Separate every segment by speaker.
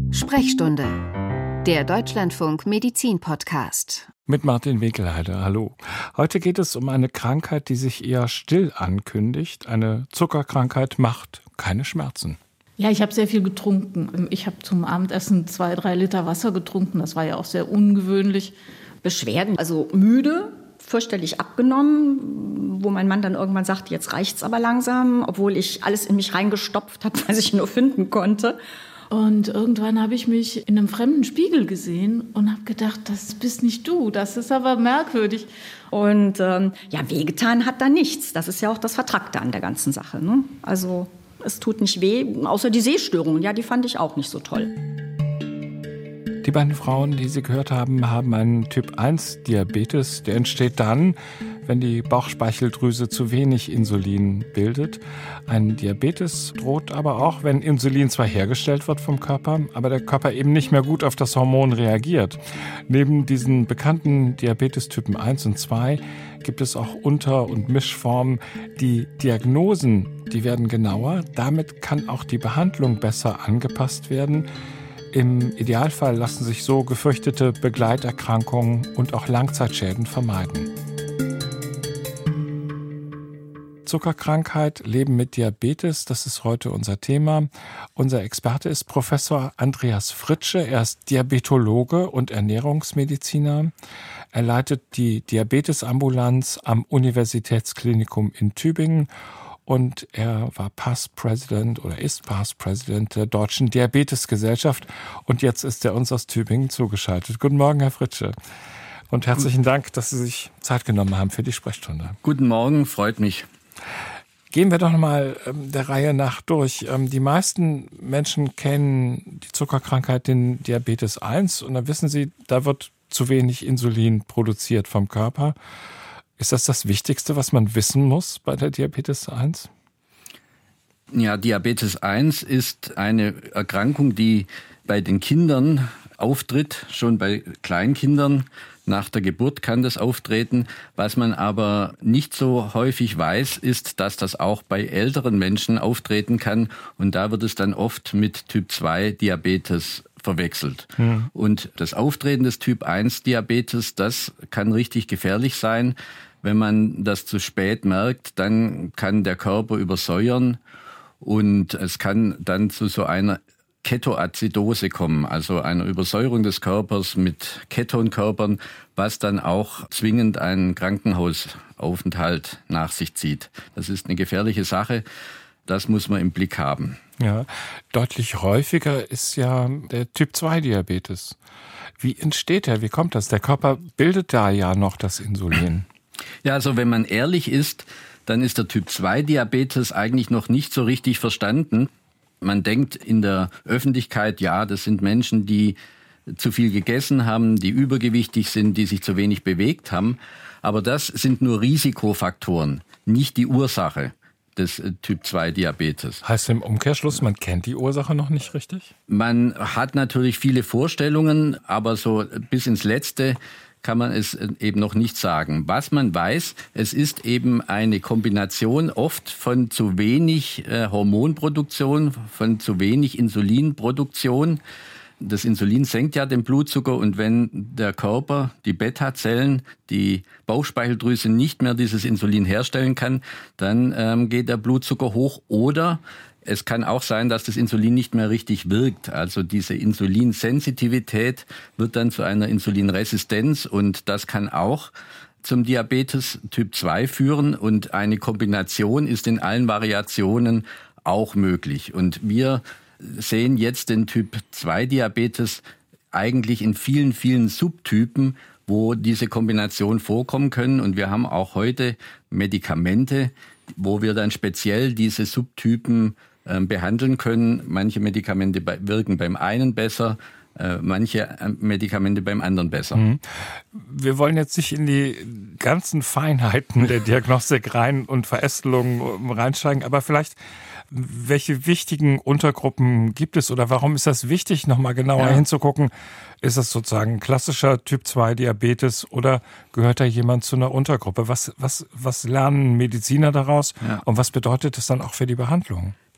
Speaker 1: Sprechstunde, der Deutschlandfunk Medizin-Podcast.
Speaker 2: Mit Martin Winkelheide, hallo. Heute geht es um eine Krankheit, die sich eher still ankündigt. Eine Zuckerkrankheit macht keine Schmerzen.
Speaker 3: Ja, ich habe sehr viel getrunken. Ich habe zum Abendessen 2-3 Liter Wasser getrunken. Das war ja auch sehr ungewöhnlich.
Speaker 4: Beschwerden, also müde, fürchterlich abgenommen, wo mein Mann dann irgendwann sagt, jetzt reicht's aber langsam, obwohl ich alles in mich reingestopft habe, was ich nur finden konnte.
Speaker 3: Und irgendwann habe ich mich in einem fremden Spiegel gesehen und habe gedacht, das bist nicht du, das ist aber merkwürdig.
Speaker 4: Und wehgetan hat da nichts. Das ist ja auch das Vertrackte an der ganzen Sache, ne? Also es tut nicht weh, außer die Sehstörungen, ja, die fand ich auch nicht so toll.
Speaker 2: Die beiden Frauen, die Sie gehört haben, haben einen Typ-1-Diabetes. Der entsteht dann, wenn die Bauchspeicheldrüse zu wenig Insulin bildet. Ein Diabetes droht aber auch, wenn Insulin zwar hergestellt wird vom Körper, aber der Körper eben nicht mehr gut auf das Hormon reagiert. Neben diesen bekannten Diabetes-Typen 1 und 2 gibt es auch Unter- und Mischformen. Die Diagnosen, die werden genauer. Damit kann auch die Behandlung besser angepasst werden. Im Idealfall lassen sich so gefürchtete Begleiterkrankungen und auch Langzeitschäden vermeiden. Zuckerkrankheit, Leben mit Diabetes, das ist heute unser Thema. Unser Experte ist Professor Andreas Fritsche. Er ist Diabetologe und Ernährungsmediziner. Er leitet die Diabetesambulanz am Universitätsklinikum in Tübingen. Und er war Past President oder ist Past President der Deutschen Diabetesgesellschaft. Und jetzt ist er uns aus Tübingen zugeschaltet. Guten Morgen, Herr Fritsche. Und herzlichen Dank, dass Sie sich Zeit genommen haben für die Sprechstunde.
Speaker 5: Guten Morgen, freut mich.
Speaker 2: Gehen wir doch mal der Reihe nach durch. Die meisten Menschen kennen die Zuckerkrankheit, den Diabetes 1. Und dann wissen Sie, da wird zu wenig Insulin produziert vom Körper. Ist das das Wichtigste, was man wissen muss bei der Diabetes 1?
Speaker 5: Ja, Diabetes 1 ist eine Erkrankung, die bei den Kindern auftritt, schon bei Kleinkindern. Nach der Geburt kann das auftreten. Was man aber nicht so häufig weiß, ist, dass das auch bei älteren Menschen auftreten kann. Und da wird es dann oft mit Typ 2 Diabetes verwechselt. Ja. Und das Auftreten des Typ 1 Diabetes, das kann richtig gefährlich sein. Wenn man das zu spät merkt, dann kann der Körper übersäuern und es kann dann zu so einer Ketoazidose kommen, also einer Übersäuerung des Körpers mit Ketonkörpern, was dann auch zwingend einen Krankenhausaufenthalt nach sich zieht. Das ist eine gefährliche Sache, das muss man im Blick haben.
Speaker 2: Ja, deutlich häufiger ist ja der Typ-2-Diabetes. Wie entsteht er? Wie kommt das? Der Körper bildet da ja noch das Insulin.
Speaker 5: Ja, also wenn man ehrlich ist, dann ist der Typ-2-Diabetes eigentlich noch nicht so richtig verstanden. Man denkt in der Öffentlichkeit, ja, das sind Menschen, die zu viel gegessen haben, die übergewichtig sind, die sich zu wenig bewegt haben. Aber das sind nur Risikofaktoren, nicht die Ursache des Typ-2-Diabetes.
Speaker 2: Heißt im Umkehrschluss, man kennt die Ursache noch nicht richtig?
Speaker 5: Man hat natürlich viele Vorstellungen, aber so bis ins Letzte kann man es eben noch nicht sagen. Was man weiß, es ist eben eine Kombination oft von zu wenig Hormonproduktion, von zu wenig Insulinproduktion. Das Insulin senkt ja den Blutzucker und wenn der Körper, die Beta-Zellen, die Bauchspeicheldrüse nicht mehr dieses Insulin herstellen kann, dann geht der Blutzucker hoch oder es kann auch sein, dass das Insulin nicht mehr richtig wirkt. Also diese Insulinsensitivität wird dann zu einer Insulinresistenz und das kann auch zum Diabetes Typ 2 führen und eine Kombination ist in allen Variationen auch möglich. Und wir sehen jetzt den Typ 2 Diabetes eigentlich in vielen, vielen Subtypen, wo diese Kombination vorkommen können. Und wir haben auch heute Medikamente, wo wir dann speziell diese Subtypen behandeln können. Manche Medikamente wirken beim einen besser, manche Medikamente beim anderen besser.
Speaker 2: Wir wollen jetzt nicht in die ganzen Feinheiten der Diagnostik rein und Verästelungen reinsteigen, aber vielleicht, welche wichtigen Untergruppen gibt es oder warum ist das wichtig, nochmal genauer hinzugucken? Ist das sozusagen ein klassischer Typ-2-Diabetes oder gehört da jemand zu einer Untergruppe? Was lernen Mediziner daraus und was bedeutet das dann auch für die Behandlung?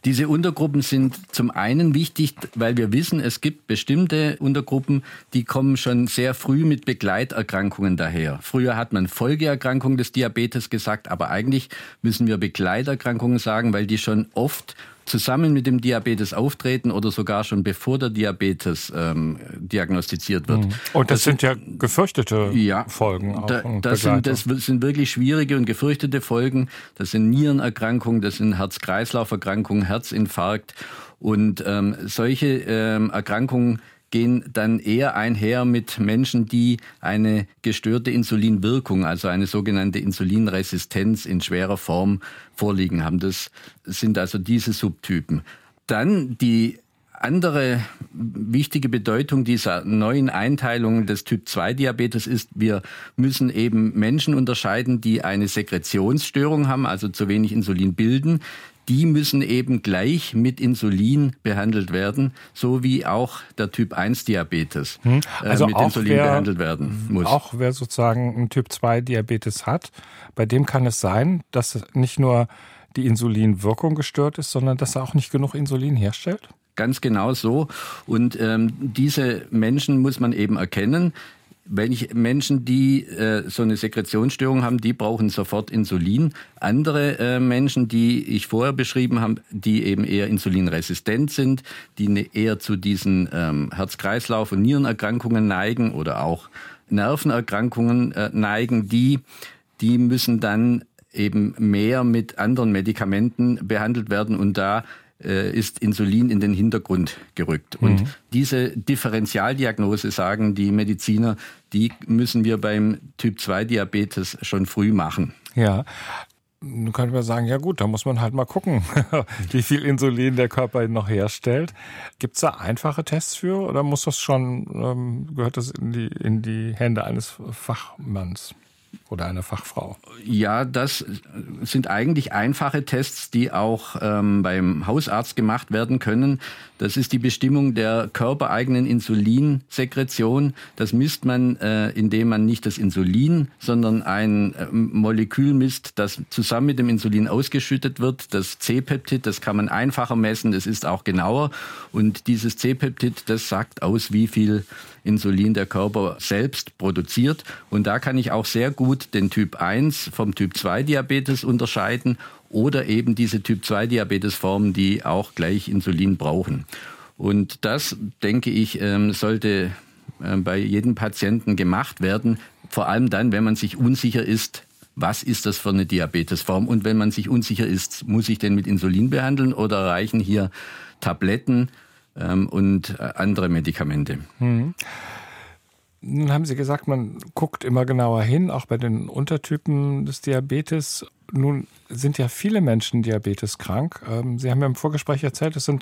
Speaker 5: Diese Untergruppen sind zum einen wichtig, weil wir wissen, es gibt bestimmte Untergruppen, die kommen schon sehr früh mit Begleiterkrankungen daher. Früher hat man Folgeerkrankung des Diabetes gesagt, aber eigentlich müssen wir Begleiterkrankungen sagen, weil die schon oft zusammen mit dem Diabetes auftreten oder sogar schon bevor der Diabetes diagnostiziert wird.
Speaker 2: Und das sind ja gefürchtete Folgen auch.
Speaker 5: Das sind wirklich schwierige und gefürchtete Folgen. Das sind Nierenerkrankungen, das sind Herz-Kreislauf-Erkrankungen, Herzinfarkt. Und solche Erkrankungen gehen dann eher einher mit Menschen, die eine gestörte Insulinwirkung, also eine sogenannte Insulinresistenz in schwerer Form vorliegen haben. Das sind also diese Subtypen. Dann die andere wichtige Bedeutung dieser neuen Einteilung des Typ-2-Diabetes ist, wir müssen eben Menschen unterscheiden, die eine Sekretionsstörung haben, also zu wenig Insulin bilden. Die müssen eben gleich mit Insulin behandelt werden, so wie auch der Typ-1-Diabetes
Speaker 2: also
Speaker 5: mit Insulin behandelt werden muss.
Speaker 2: Auch wer sozusagen einen Typ-2-Diabetes hat, bei dem kann es sein, dass nicht nur die Insulinwirkung gestört ist, sondern dass er auch nicht genug Insulin herstellt?
Speaker 5: Ganz genau so. Und diese Menschen muss man eben erkennen. Menschen, die so eine Sekretionsstörung haben, die brauchen sofort Insulin. Andere Menschen, die ich vorher beschrieben habe, die eben eher insulinresistent sind, die eher zu diesen Herz-Kreislauf- und Nierenerkrankungen neigen oder auch Nervenerkrankungen neigen, die müssen dann eben mehr mit anderen Medikamenten behandelt werden und da ist Insulin in den Hintergrund gerückt. Und diese Differentialdiagnose, sagen die Mediziner, die müssen wir beim Typ-2-Diabetes schon früh machen.
Speaker 2: Ja, nun könnte man sagen, ja gut, da muss man halt mal gucken, wie viel Insulin der Körper noch herstellt. Gibt es da einfache Tests für oder muss das schon, gehört das in die Hände eines Fachmanns? Oder einer Fachfrau?
Speaker 5: Ja, das sind eigentlich einfache Tests, die auch beim Hausarzt gemacht werden können. Das ist die Bestimmung der körpereigenen Insulinsekretion. Das misst man, indem man nicht das Insulin, sondern ein Molekül misst, das zusammen mit dem Insulin ausgeschüttet wird. Das C-Peptid, das kann man einfacher messen, das ist auch genauer. Und dieses C-Peptid, das sagt aus, wie viel Insulin der Körper selbst produziert. Und da kann ich auch sehr gut den Typ 1 vom Typ 2 Diabetes unterscheiden oder eben diese Typ 2 Diabetesformen, die auch gleich Insulin brauchen. Und das, denke ich, sollte bei jedem Patienten gemacht werden, vor allem dann, wenn man sich unsicher ist, was ist das für eine Diabetesform? Und wenn man sich unsicher ist, muss ich den mit Insulin behandeln oder reichen hier Tabletten und andere Medikamente?
Speaker 2: Nun haben Sie gesagt, man guckt immer genauer hin, auch bei den Untertypen des Diabetes. Nun sind ja viele Menschen diabeteskrank. Sie haben ja im Vorgespräch erzählt, es sind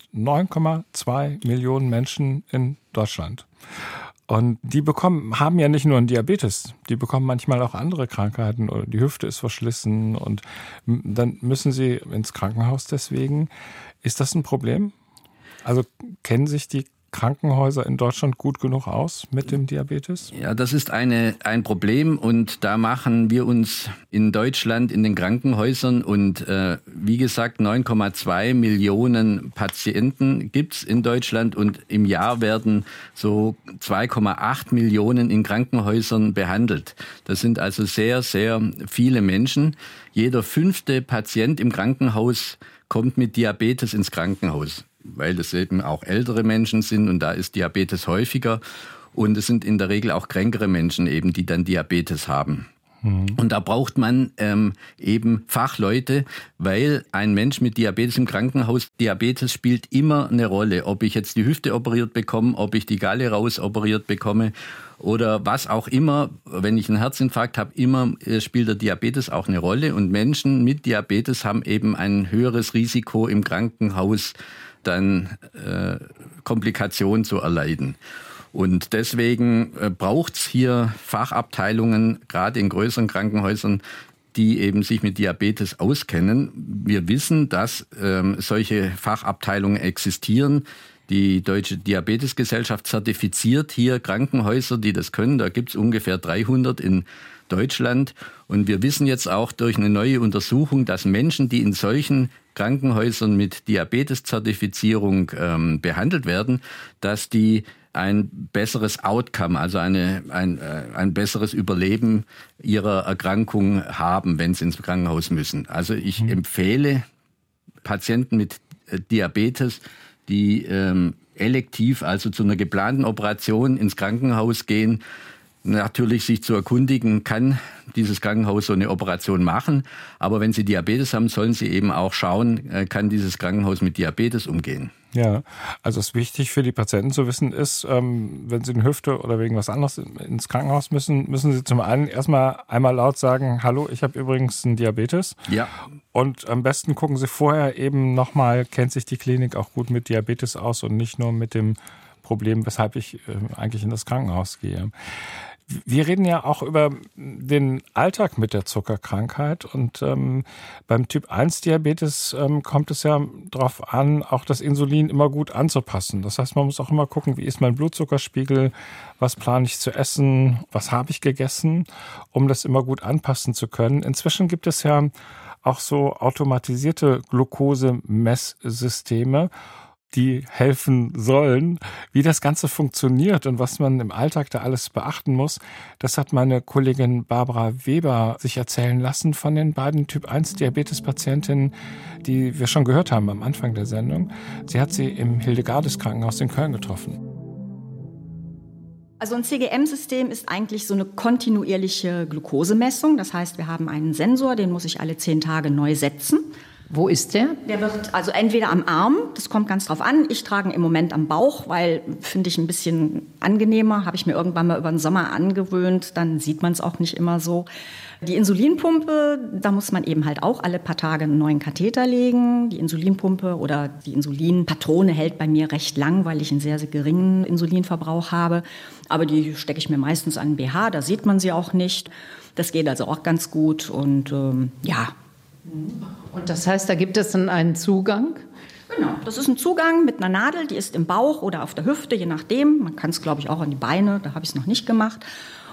Speaker 2: 9,2 Millionen Menschen in Deutschland. Und die haben ja nicht nur einen Diabetes, die bekommen manchmal auch andere Krankheiten oder die Hüfte ist verschlissen und dann müssen sie ins Krankenhaus deswegen. Ist das ein Problem? Also kennen sich die Krankenhäuser in Deutschland gut genug aus mit dem Diabetes?
Speaker 5: Ja, das ist ein Problem und da machen wir uns in Deutschland in den Krankenhäusern und wie gesagt 9,2 Millionen Patienten gibt's in Deutschland und im Jahr werden so 2,8 Millionen in Krankenhäusern behandelt. Das sind also sehr, sehr viele Menschen. Jeder 5. Patient im Krankenhaus kommt mit Diabetes ins Krankenhaus, weil das eben auch ältere Menschen sind und da ist Diabetes häufiger. Und es sind in der Regel auch kränkere Menschen eben, die dann Diabetes haben. Und da braucht man eben Fachleute, weil ein Mensch mit Diabetes im Krankenhaus, Diabetes spielt immer eine Rolle. Ob ich jetzt die Hüfte operiert bekomme, ob ich die Galle raus operiert bekomme oder was auch immer. Wenn ich einen Herzinfarkt habe, immer spielt der Diabetes auch eine Rolle. Und Menschen mit Diabetes haben eben ein höheres Risiko im Krankenhaus, dann Komplikationen zu erleiden. Und deswegen braucht's hier Fachabteilungen, gerade in größeren Krankenhäusern, die eben sich mit Diabetes auskennen. Wir wissen, dass solche Fachabteilungen existieren. Die Deutsche Diabetesgesellschaft zertifiziert hier Krankenhäuser, die das können. Da gibt's ungefähr 300 in Deutschland. Und wir wissen jetzt auch durch eine neue Untersuchung, dass Menschen, die in solchen Krankenhäusern mit Diabetes-Zertifizierung behandelt werden, dass die ein besseres Outcome, also ein besseres Überleben ihrer Erkrankung haben, wenn sie ins Krankenhaus müssen. Also ich empfehle Patienten mit Diabetes, die elektiv, also zu einer geplanten Operation ins Krankenhaus gehen, natürlich sich zu erkundigen, kann dieses Krankenhaus so eine Operation machen. Aber wenn Sie Diabetes haben, sollen Sie eben auch schauen, kann dieses Krankenhaus mit Diabetes umgehen.
Speaker 2: Ja, also es ist wichtig für die Patienten zu wissen ist, wenn sie eine Hüfte oder wegen was anderes ins Krankenhaus müssen sie zum einen einmal laut sagen, hallo, ich habe übrigens einen Diabetes.
Speaker 5: Ja.
Speaker 2: Und am besten gucken Sie vorher eben nochmal, kennt sich die Klinik auch gut mit Diabetes aus und nicht nur mit dem Problem, weshalb ich eigentlich in das Krankenhaus gehe. Wir reden ja auch über den Alltag mit der Zuckerkrankheit und beim Typ-1-Diabetes kommt es ja darauf an, auch das Insulin immer gut anzupassen. Das heißt, man muss auch immer gucken, wie ist mein Blutzuckerspiegel, was plane ich zu essen, was habe ich gegessen, um das immer gut anpassen zu können. Inzwischen gibt es ja auch so automatisierte Glukosemesssysteme, die helfen sollen. Wie das Ganze funktioniert und was man im Alltag da alles beachten muss, das hat meine Kollegin Barbara Weber sich erzählen lassen von den beiden Typ-1-Diabetes-Patientinnen, die wir schon gehört haben am Anfang der Sendung. Sie hat sie im Hildegardes-Krankenhaus in Köln getroffen.
Speaker 4: Also ein CGM-System ist eigentlich so eine kontinuierliche Glukosemessung. Das heißt, wir haben einen Sensor, den muss ich alle 10 Tage neu setzen.
Speaker 6: Wo ist der?
Speaker 4: Der wird also entweder am Arm, das kommt ganz drauf an. Ich trage ihn im Moment am Bauch, weil finde ich ein bisschen angenehmer. Habe ich mir irgendwann mal über den Sommer angewöhnt, dann sieht man es auch nicht immer so. Die Insulinpumpe, da muss man eben halt auch alle paar Tage einen neuen Katheter legen. Die Insulinpumpe oder die Insulinpatrone hält bei mir recht lang, weil ich einen sehr, sehr geringen Insulinverbrauch habe. Aber die stecke ich mir meistens an den BH, da sieht man sie auch nicht. Das geht also auch ganz gut und ja.
Speaker 6: Und das heißt, da gibt es dann einen Zugang?
Speaker 4: Genau, das ist ein Zugang mit einer Nadel, die ist im Bauch oder auf der Hüfte, je nachdem. Man kann es, glaube ich, auch an die Beine, da habe ich es noch nicht gemacht.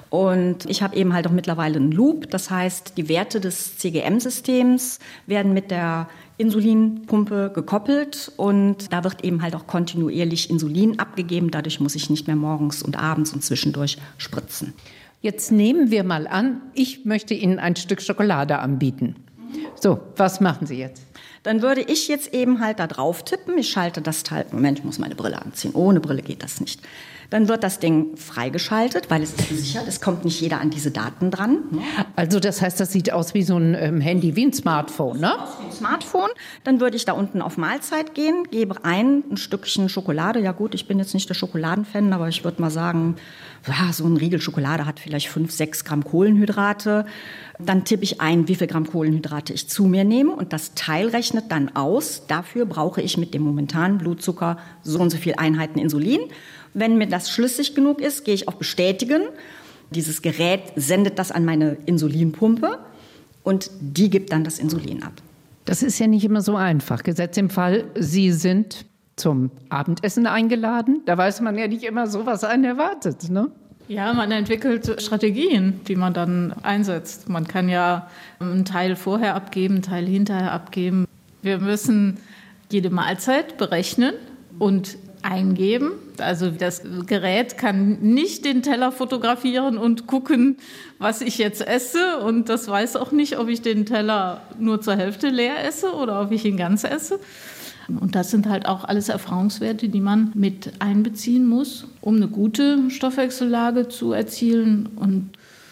Speaker 4: Und ich habe eben halt auch mittlerweile einen Loop, das heißt, die Werte des CGM-Systems werden mit der Insulinpumpe gekoppelt und da wird eben halt auch kontinuierlich Insulin abgegeben. Dadurch muss ich nicht mehr morgens und abends und zwischendurch spritzen.
Speaker 6: Jetzt nehmen wir mal an, ich möchte Ihnen ein Stück Schokolade anbieten. So, was machen Sie jetzt?
Speaker 4: Dann würde ich jetzt eben halt da drauf tippen. Ich schalte das Teil, Moment, ich muss meine Brille anziehen. Ohne Brille geht das nicht. Dann wird das Ding freigeschaltet, weil es ist gesichert. Es kommt nicht jeder an diese Daten dran.
Speaker 6: Also das heißt, das sieht aus wie so ein Handy, wie ein Smartphone, ne?
Speaker 4: Aus wie ein Smartphone. Dann würde ich da unten auf Mahlzeit gehen, gebe ein Stückchen Schokolade. Ja gut, ich bin jetzt nicht der Schokoladenfan, aber ich würde mal sagen, ja, so ein Riegel Schokolade hat vielleicht 5-6 Gramm Kohlenhydrate. Dann tippe ich ein, wie viel Gramm Kohlenhydrate ich zu mir nehme und das Teil rechnet dann aus. Dafür brauche ich mit dem momentanen Blutzucker so und so viel Einheiten Insulin. Wenn mir das schlüssig genug ist, gehe ich auf Bestätigen. Dieses Gerät sendet das an meine Insulinpumpe und die gibt dann das Insulin ab.
Speaker 6: Das ist ja nicht immer so einfach. Gesetzt im Fall, Sie sind zum Abendessen eingeladen. Da weiß man ja nicht immer so, was einen erwartet, ne?
Speaker 3: Ja, man entwickelt Strategien, die man dann einsetzt. Man kann ja einen Teil vorher abgeben, einen Teil hinterher abgeben. Wir müssen jede Mahlzeit berechnen und eingeben. Also das Gerät kann nicht den Teller fotografieren und gucken, was ich jetzt esse. Und das weiß auch nicht, ob ich den Teller nur zur Hälfte leer esse oder ob ich ihn ganz esse. Und das sind halt auch alles Erfahrungswerte, die man mit einbeziehen muss, um eine gute Stoffwechsellage zu erzielen. Und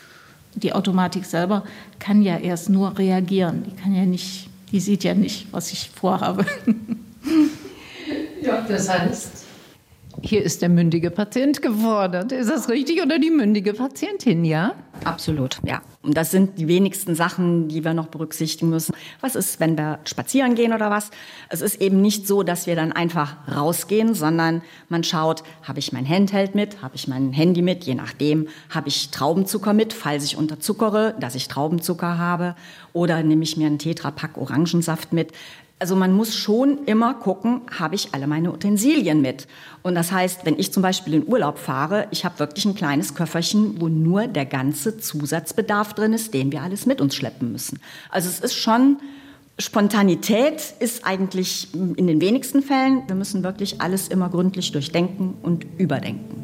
Speaker 3: die Automatik selber kann ja erst nur reagieren. Die sieht ja nicht, was ich vorhabe.
Speaker 6: Ja, das heißt, hier ist der mündige Patient gefordert. Ist das richtig? Oder die mündige Patientin, ja?
Speaker 4: Absolut, ja. Und das sind die wenigsten Sachen, die wir noch berücksichtigen müssen. Was ist, wenn wir spazieren gehen oder was? Es ist eben nicht so, dass wir dann einfach rausgehen, sondern man schaut, habe ich mein Handheld mit, habe ich mein Handy mit, je nachdem, habe ich Traubenzucker mit, falls ich unterzuckere, dass ich Traubenzucker habe, oder nehme ich mir einen Tetrapack Orangensaft mit. Also man muss schon immer gucken, habe ich alle meine Utensilien mit. Und das heißt, wenn ich zum Beispiel in Urlaub fahre, ich habe wirklich ein kleines Köfferchen, wo nur der ganze Zusatzbedarf drin ist, den wir alles mit uns schleppen müssen. Also es ist schon Spontanität ist eigentlich in den wenigsten Fällen. Wir müssen wirklich alles immer gründlich durchdenken und überdenken.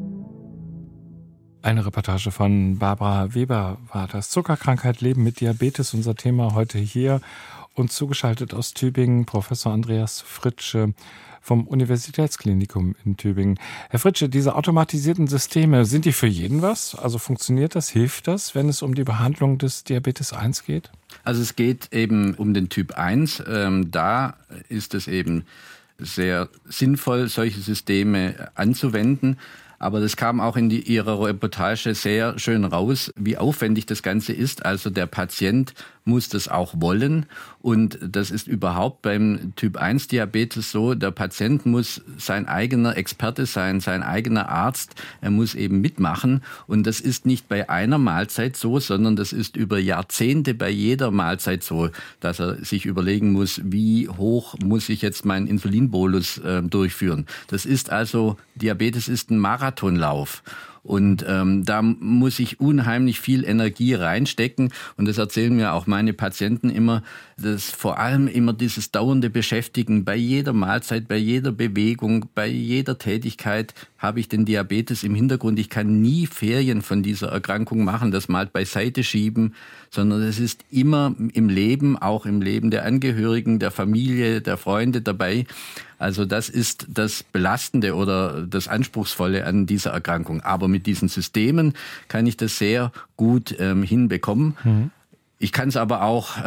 Speaker 2: Eine Reportage von Barbara Weber war das. Zuckerkrankheit, Leben mit Diabetes, unser Thema heute hier. Und zugeschaltet aus Tübingen Professor Andreas Fritsche vom Universitätsklinikum in Tübingen. Herr Fritsche, diese automatisierten Systeme, sind die für jeden was? Also funktioniert das, hilft das, wenn es um die Behandlung des Diabetes 1 geht?
Speaker 5: Also es geht eben um den Typ 1. Da ist es eben sehr sinnvoll, solche Systeme anzuwenden. Aber das kam auch in Ihrer Reportage sehr schön raus, wie aufwendig das Ganze ist. Also der Patient muss das auch wollen. Und das ist überhaupt beim Typ-1-Diabetes so. Der Patient muss sein eigener Experte sein, sein eigener Arzt. Er muss eben mitmachen. Und das ist nicht bei einer Mahlzeit so, sondern das ist über Jahrzehnte bei jeder Mahlzeit so, dass er sich überlegen muss, wie hoch muss ich jetzt meinen Insulinbolus durchführen. Das ist also, Diabetes ist ein Marathonlauf. Und da muss ich unheimlich viel Energie reinstecken. Und das erzählen mir auch meine Patienten immer, dass vor allem immer dieses dauernde Beschäftigen bei jeder Mahlzeit, bei jeder Bewegung, bei jeder Tätigkeit habe ich den Diabetes im Hintergrund. Ich kann nie Ferien von dieser Erkrankung machen, das mal beiseite schieben, sondern es ist immer im Leben, auch im Leben der Angehörigen, der Familie, der Freunde dabei. Also das ist das Belastende oder das Anspruchsvolle an dieser Erkrankung. Aber mit diesen Systemen kann ich das sehr gut hinbekommen. Mhm. Ich kann es aber auch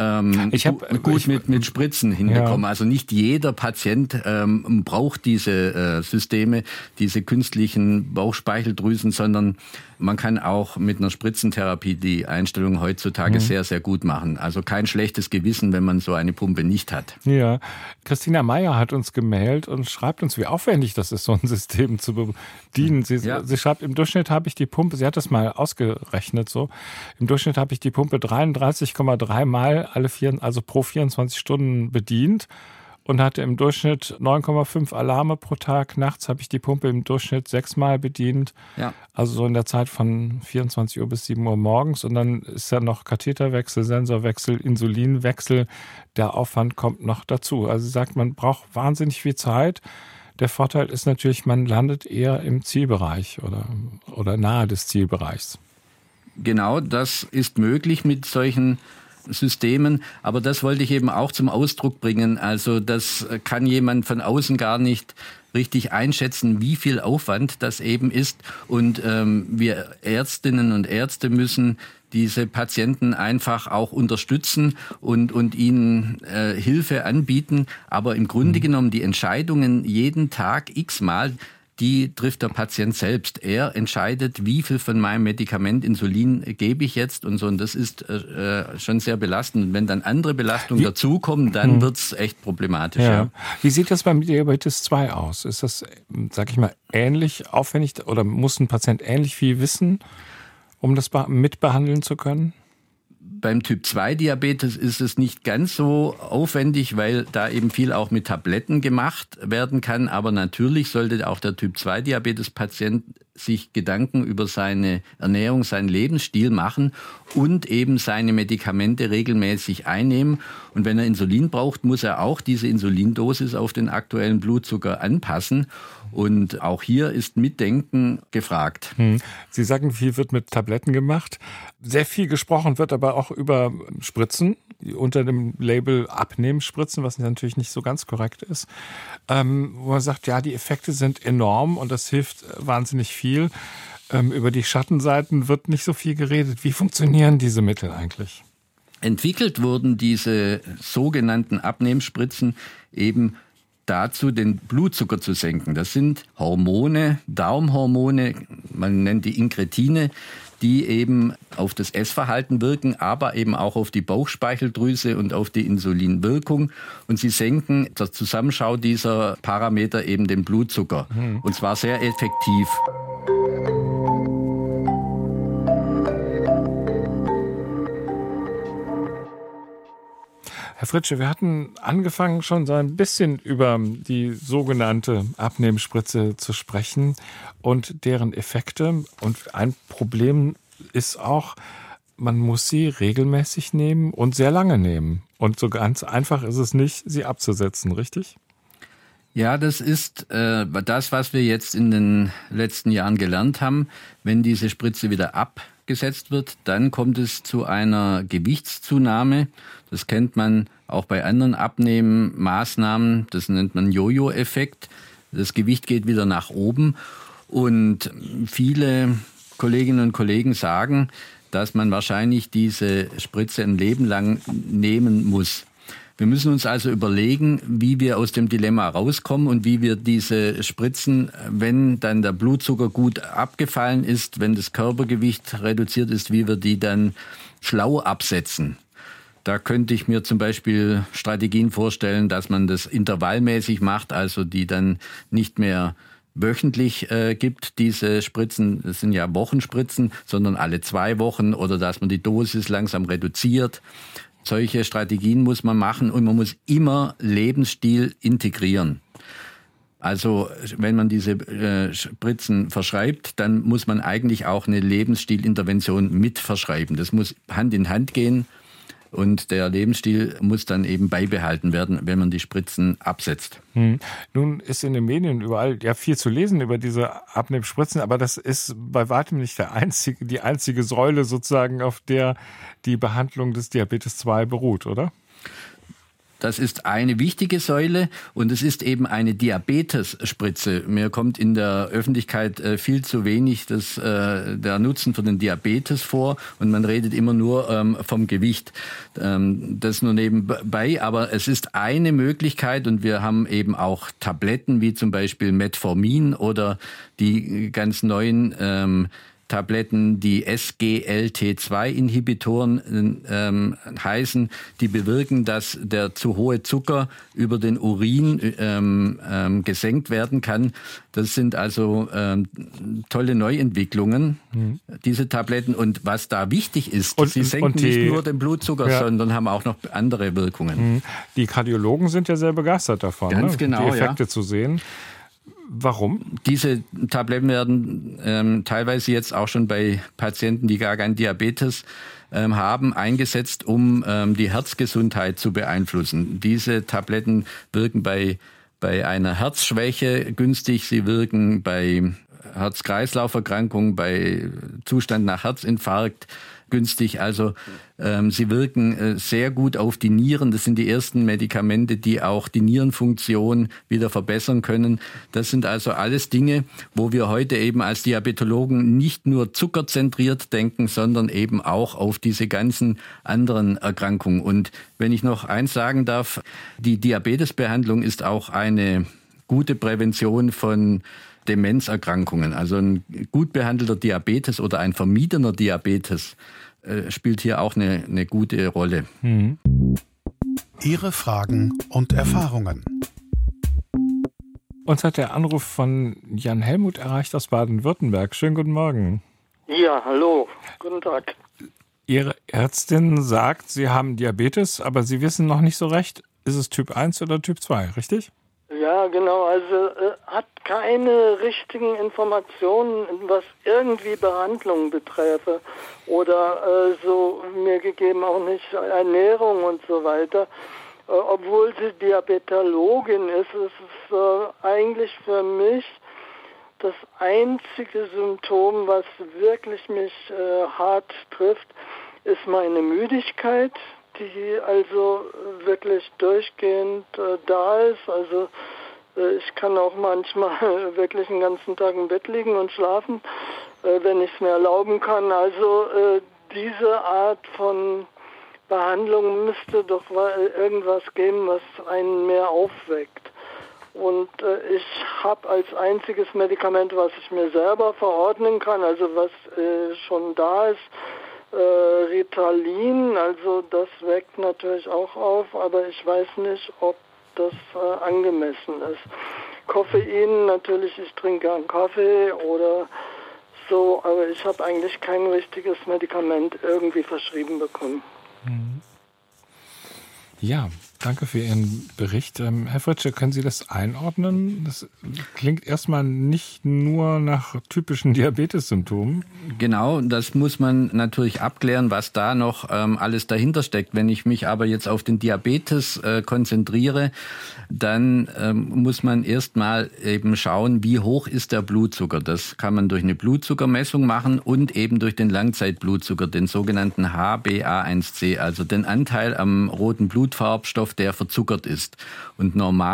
Speaker 5: gut mit Spritzen hinbekommen. Ja. Also nicht jeder Patient braucht diese Systeme, diese künstlichen Bauchspeicheldrüsen, sondern man kann auch mit einer Spritzentherapie die Einstellung heutzutage sehr, sehr gut machen. Also kein schlechtes Gewissen, wenn man so eine Pumpe nicht hat.
Speaker 2: Ja, Christina Meyer hat uns gemailt und schreibt uns, wie aufwendig das ist, so ein System zu bedienen. Sie schreibt, im Durchschnitt habe ich die Pumpe, sie hat das mal ausgerechnet so, im Durchschnitt habe ich die Pumpe 33,3 Mal also pro 24 Stunden bedient. Und hatte im Durchschnitt 9,5 Alarme pro Tag. Nachts habe ich die Pumpe im Durchschnitt 6 Mal bedient. Ja. Also so in der Zeit von 24 Uhr bis 7 Uhr morgens. Und dann ist ja noch Katheterwechsel, Sensorwechsel, Insulinwechsel. Der Aufwand kommt noch dazu. Also sie sagt, man braucht wahnsinnig viel Zeit. Der Vorteil ist natürlich, man landet eher im Zielbereich oder nahe des Zielbereichs.
Speaker 5: Genau, das ist möglich mit solchen Systemen, aber das wollte ich eben auch zum Ausdruck bringen. Also das kann jemand von außen gar nicht richtig einschätzen, wie viel Aufwand das eben ist. Und wir Ärztinnen und Ärzte müssen diese Patienten einfach auch unterstützen und ihnen Hilfe anbieten. Aber im Grunde genommen die Entscheidungen jeden Tag x-mal, die trifft der Patient selbst. Er entscheidet, wie viel von meinem Medikament Insulin gebe ich jetzt und so. Und das ist schon sehr belastend. Und wenn dann andere Belastungen dazukommen, dann wird's echt problematisch. Ja.
Speaker 2: Wie sieht das beim Diabetes 2 aus? Ist das, sag ich mal, ähnlich aufwendig oder muss ein Patient ähnlich viel wissen, um das mitbehandeln zu können?
Speaker 5: Beim Typ-2-Diabetes ist es nicht ganz so aufwendig, weil da eben viel auch mit Tabletten gemacht werden kann. Aber natürlich sollte auch der Typ-2-Diabetes-Patient sich Gedanken über seine Ernährung, seinen Lebensstil machen und eben seine Medikamente regelmäßig einnehmen. Und wenn er Insulin braucht, muss er auch diese Insulindosis auf den aktuellen Blutzucker anpassen. Und auch hier ist Mitdenken gefragt.
Speaker 2: Sie sagen, viel wird mit Tabletten gemacht. Sehr viel gesprochen wird aber auch über Spritzen, unter dem Label Abnehmspritzen, was natürlich nicht so ganz korrekt ist. Wo man sagt, ja, die Effekte sind enorm und das hilft wahnsinnig viel. Über die Schattenseiten wird nicht so viel geredet. Wie funktionieren diese Mittel eigentlich?
Speaker 5: Entwickelt wurden diese sogenannten Abnehmspritzen eben dazu, den Blutzucker zu senken. Das sind Hormone, Darmhormone, man nennt die Inkretine, die eben auf das Essverhalten wirken, aber eben auch auf die Bauchspeicheldrüse und auf die Insulinwirkung. Und sie senken der Zusammenschau dieser Parameter eben den Blutzucker. Und zwar sehr effektiv.
Speaker 2: Herr Fritsche, wir hatten angefangen, schon so ein bisschen über die sogenannte Abnehmspritze zu sprechen und deren Effekte. Und ein Problem ist auch, man muss sie regelmäßig nehmen und sehr lange nehmen. Und so ganz einfach ist es nicht, sie abzusetzen, richtig?
Speaker 5: Ja, das ist das, was wir jetzt in den letzten Jahren gelernt haben. Wenn diese Spritze wieder abgesetzt wird, dann kommt es zu einer Gewichtszunahme. Das kennt man auch bei anderen Abnehmmaßnahmen. Das nennt man Jojo-Effekt. Das Gewicht geht wieder nach oben. Und viele Kolleginnen und Kollegen sagen, dass man wahrscheinlich diese Spritze ein Leben lang nehmen muss. Wir müssen uns also überlegen, wie wir aus dem Dilemma rauskommen und wie wir diese Spritzen, wenn dann der Blutzucker gut abgefallen ist, wenn das Körpergewicht reduziert ist, wie wir die dann schlau absetzen. Da könnte ich mir zum Beispiel Strategien vorstellen, dass man das intervallmäßig macht, also die dann nicht mehr wöchentlich gibt, diese Spritzen, das sind ja Wochenspritzen, sondern alle 2 Wochen, oder dass man die Dosis langsam reduziert. Solche Strategien muss man machen und man muss immer Lebensstil integrieren. Also wenn man diese Spritzen verschreibt, dann muss man eigentlich auch eine Lebensstilintervention mit verschreiben. Das muss Hand in Hand gehen und der Lebensstil muss dann eben beibehalten werden, wenn man die Spritzen absetzt.
Speaker 2: Nun ist in den Medien überall ja viel zu lesen über diese Abnehmspritzen, aber das ist bei weitem nicht die einzige Säule sozusagen, auf der die Behandlung des Diabetes 2 beruht, oder?
Speaker 5: Das ist eine wichtige Säule und es ist eben eine Diabetes-Spritze. Mir kommt in der Öffentlichkeit viel zu wenig der Nutzen für den Diabetes vor und man redet immer nur vom Gewicht. Das nur nebenbei, aber es ist eine Möglichkeit und wir haben eben auch Tabletten wie zum Beispiel Metformin oder die ganz neuen Tabletten, die SGLT2-Inhibitoren heißen, die bewirken, dass der zu hohe Zucker über den Urin gesenkt werden kann. Das sind also tolle Neuentwicklungen, diese Tabletten. Und was da wichtig ist, sie senken nicht nur den Blutzucker, sondern haben auch noch andere Wirkungen.
Speaker 2: Die Kardiologen sind ja sehr begeistert davon,
Speaker 5: ganz genau,
Speaker 2: die Effekte zu sehen. Warum?
Speaker 5: Diese Tabletten werden teilweise jetzt auch schon bei Patienten, die gar keinen Diabetes haben, eingesetzt, um die Herzgesundheit zu beeinflussen. Diese Tabletten wirken bei einer Herzschwäche günstig, sie wirken bei Herz-Kreislauf-Erkrankungen, bei Zustand nach Herzinfarkt günstig. Also sie wirken sehr gut auf die Nieren. Das sind die ersten Medikamente, die auch die Nierenfunktion wieder verbessern können. Das sind also alles Dinge, wo wir heute eben als Diabetologen nicht nur zuckerzentriert denken, sondern eben auch auf diese ganzen anderen Erkrankungen. Und wenn ich noch eins sagen darf, die Diabetesbehandlung ist auch eine gute Prävention von Demenzerkrankungen. Also ein gut behandelter Diabetes oder ein vermiedener Diabetes spielt hier auch eine gute Rolle.
Speaker 7: Ihre Fragen und Erfahrungen.
Speaker 2: Uns hat der Anruf von Jan Helmut erreicht aus Baden-Württemberg. Schönen guten Morgen.
Speaker 8: Ja, hallo. Guten Tag.
Speaker 2: Ihre Ärztin sagt, Sie haben Diabetes, aber Sie wissen noch nicht so recht, ist es Typ 1 oder Typ 2, richtig?
Speaker 8: Ja, genau. Also hat keine richtigen Informationen, was irgendwie Behandlung beträfe oder so mir gegeben, auch nicht Ernährung und so weiter. Obwohl sie Diabetologin ist, ist es eigentlich für mich das einzige Symptom, was wirklich mich hart trifft, ist meine Müdigkeit, die also wirklich durchgehend da ist. Also ich kann auch manchmal wirklich den ganzen Tag im Bett liegen und schlafen, wenn ich es mir erlauben kann. Also diese Art von Behandlung müsste doch irgendwas geben, was einen mehr aufweckt. Und ich habe als einziges Medikament, was ich mir selber verordnen kann, also was schon da ist, Ritalin, also das weckt natürlich auch auf, aber ich weiß nicht, ob das angemessen ist. Koffein, natürlich, ich trinke gern Kaffee oder so, aber ich habe eigentlich kein richtiges Medikament irgendwie verschrieben bekommen.
Speaker 2: Ja, Danke für Ihren Bericht. Herr Fritsche, können Sie das einordnen? Das klingt erstmal nicht nur nach typischen Diabetes-Symptomen.
Speaker 5: Genau, das muss man natürlich abklären, was da noch alles dahinter steckt. Wenn ich mich aber jetzt auf den Diabetes konzentriere, dann muss man erstmal eben schauen, wie hoch ist der Blutzucker. Das kann man durch eine Blutzuckermessung machen und eben durch den Langzeitblutzucker, den sogenannten HbA1c, also den Anteil am roten Blutfarbstoff, der verzuckert ist. Und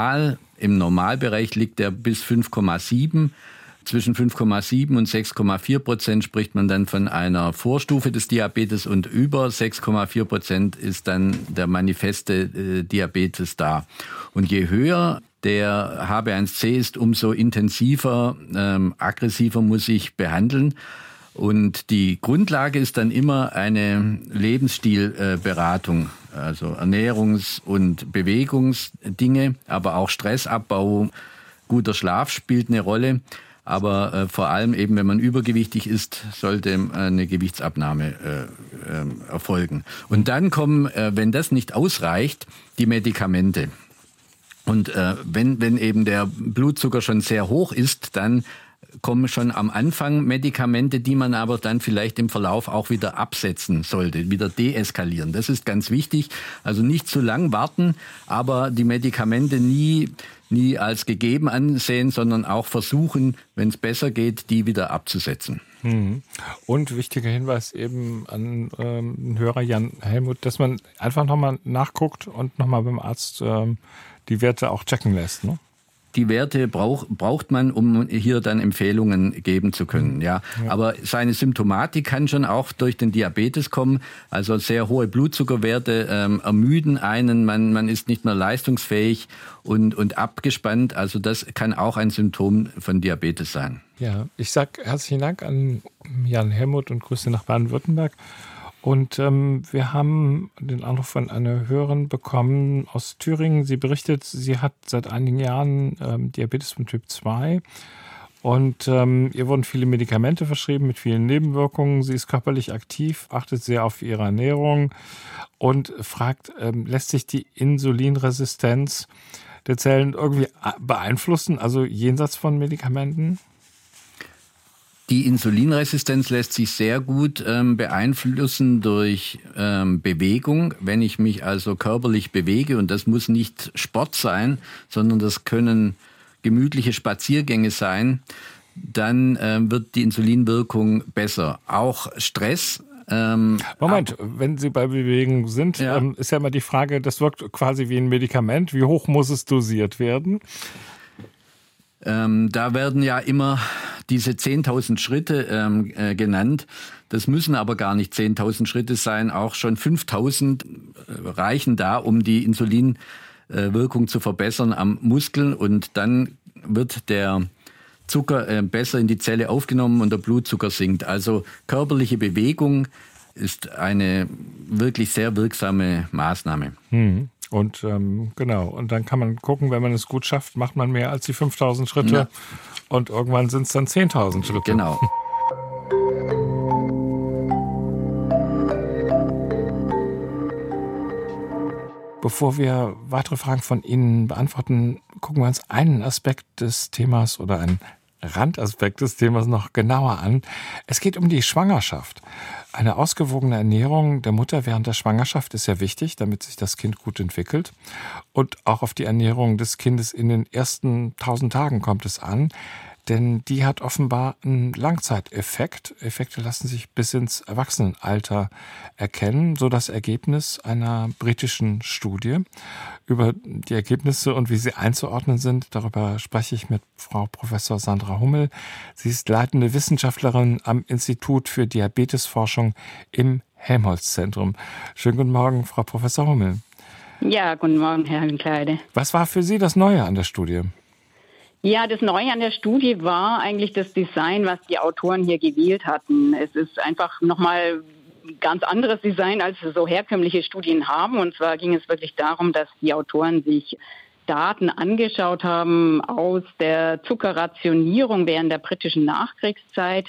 Speaker 5: im Normalbereich liegt der bis 5,7. Zwischen 5,7 und 6,4% spricht man dann von einer Vorstufe des Diabetes und über 6,4% ist dann der manifeste Diabetes da. Und je höher der HbA1c ist, umso intensiver, aggressiver muss ich behandeln. Und die Grundlage ist dann immer eine Lebensstilberatung, also Ernährungs- und Bewegungsdinge, aber auch Stressabbau, guter Schlaf spielt eine Rolle. Aber vor allem eben, wenn man übergewichtig ist, sollte eine Gewichtsabnahme erfolgen. Und dann kommen, wenn das nicht ausreicht, die Medikamente. Und wenn eben der Blutzucker schon sehr hoch ist, dann kommen schon am Anfang Medikamente, die man aber dann vielleicht im Verlauf auch wieder absetzen sollte, wieder deeskalieren. Das ist ganz wichtig. Also nicht zu lang warten, aber die Medikamente nie als gegeben ansehen, sondern auch versuchen, wenn es besser geht, die wieder abzusetzen.
Speaker 2: Und wichtiger Hinweis eben an den Hörer Jan Helmut, dass man einfach nochmal nachguckt und nochmal beim Arzt die Werte auch checken lässt, ne?
Speaker 5: Die Werte braucht man, um hier dann Empfehlungen geben zu können. Ja. Aber seine Symptomatik kann schon auch durch den Diabetes kommen. Also sehr hohe Blutzuckerwerte ermüden einen. Man ist nicht mehr leistungsfähig und abgespannt. Also das kann auch ein Symptom von Diabetes sein.
Speaker 2: Ja, ich sage herzlichen Dank an Jan Helmut und Grüße nach Baden-Württemberg. Und wir haben den Anruf von einer Hörerin bekommen aus Thüringen. Sie berichtet, sie hat seit einigen Jahren Diabetes von Typ 2 und ihr wurden viele Medikamente verschrieben mit vielen Nebenwirkungen. Sie ist körperlich aktiv, achtet sehr auf ihre Ernährung und fragt, lässt sich die Insulinresistenz der Zellen irgendwie beeinflussen, also jenseits von Medikamenten?
Speaker 5: Die Insulinresistenz lässt sich sehr gut beeinflussen durch Bewegung. Wenn ich mich also körperlich bewege, und das muss nicht Sport sein, sondern das können gemütliche Spaziergänge sein, dann wird die Insulinwirkung besser. Auch Stress.
Speaker 2: Moment, wenn Sie bei Bewegung sind, ist ja immer die Frage, das wirkt quasi wie ein Medikament. Wie hoch muss es dosiert werden?
Speaker 5: Da werden ja immer diese 10.000 Schritte genannt. Das müssen aber gar nicht 10.000 Schritte sein. Auch schon 5.000 reichen da, um die Insulinwirkung zu verbessern am Muskel. Und dann wird der Zucker besser in die Zelle aufgenommen und der Blutzucker sinkt. Also körperliche Bewegung ist eine wirklich sehr wirksame Maßnahme.
Speaker 2: Und genau, und dann kann man gucken, wenn man es gut schafft, macht man mehr als die 5.000 Schritte und irgendwann sind es dann 10.000 Schritte.
Speaker 5: Genau.
Speaker 2: Bevor wir weitere Fragen von Ihnen beantworten, gucken wir uns einen Aspekt des Themas oder einen Randaspekt des Themas noch genauer an. Es geht um die Schwangerschaft. Eine ausgewogene Ernährung der Mutter während der Schwangerschaft ist sehr wichtig, damit sich das Kind gut entwickelt. Und auch auf die Ernährung des Kindes in den ersten 1000 Tagen kommt es an. Denn die hat offenbar einen Langzeiteffekt. Effekte lassen sich bis ins Erwachsenenalter erkennen. So das Ergebnis einer britischen Studie. Über die Ergebnisse und wie sie einzuordnen sind, darüber spreche ich mit Frau Professor Sandra Hummel. Sie ist leitende Wissenschaftlerin am Institut für Diabetesforschung im Helmholtz-Zentrum. Schönen guten Morgen, Frau Professor Hummel.
Speaker 9: Ja, guten Morgen, Herr Kleide.
Speaker 2: Was war für Sie das Neue an der Studie?
Speaker 9: Ja, das Neue an der Studie war eigentlich das Design, was die Autoren hier gewählt hatten. Es ist einfach nochmal ganz anderes Design, als so herkömmliche Studien haben. Und zwar ging es wirklich darum, dass die Autoren sich Daten angeschaut haben aus der Zuckerrationierung während der britischen Nachkriegszeit,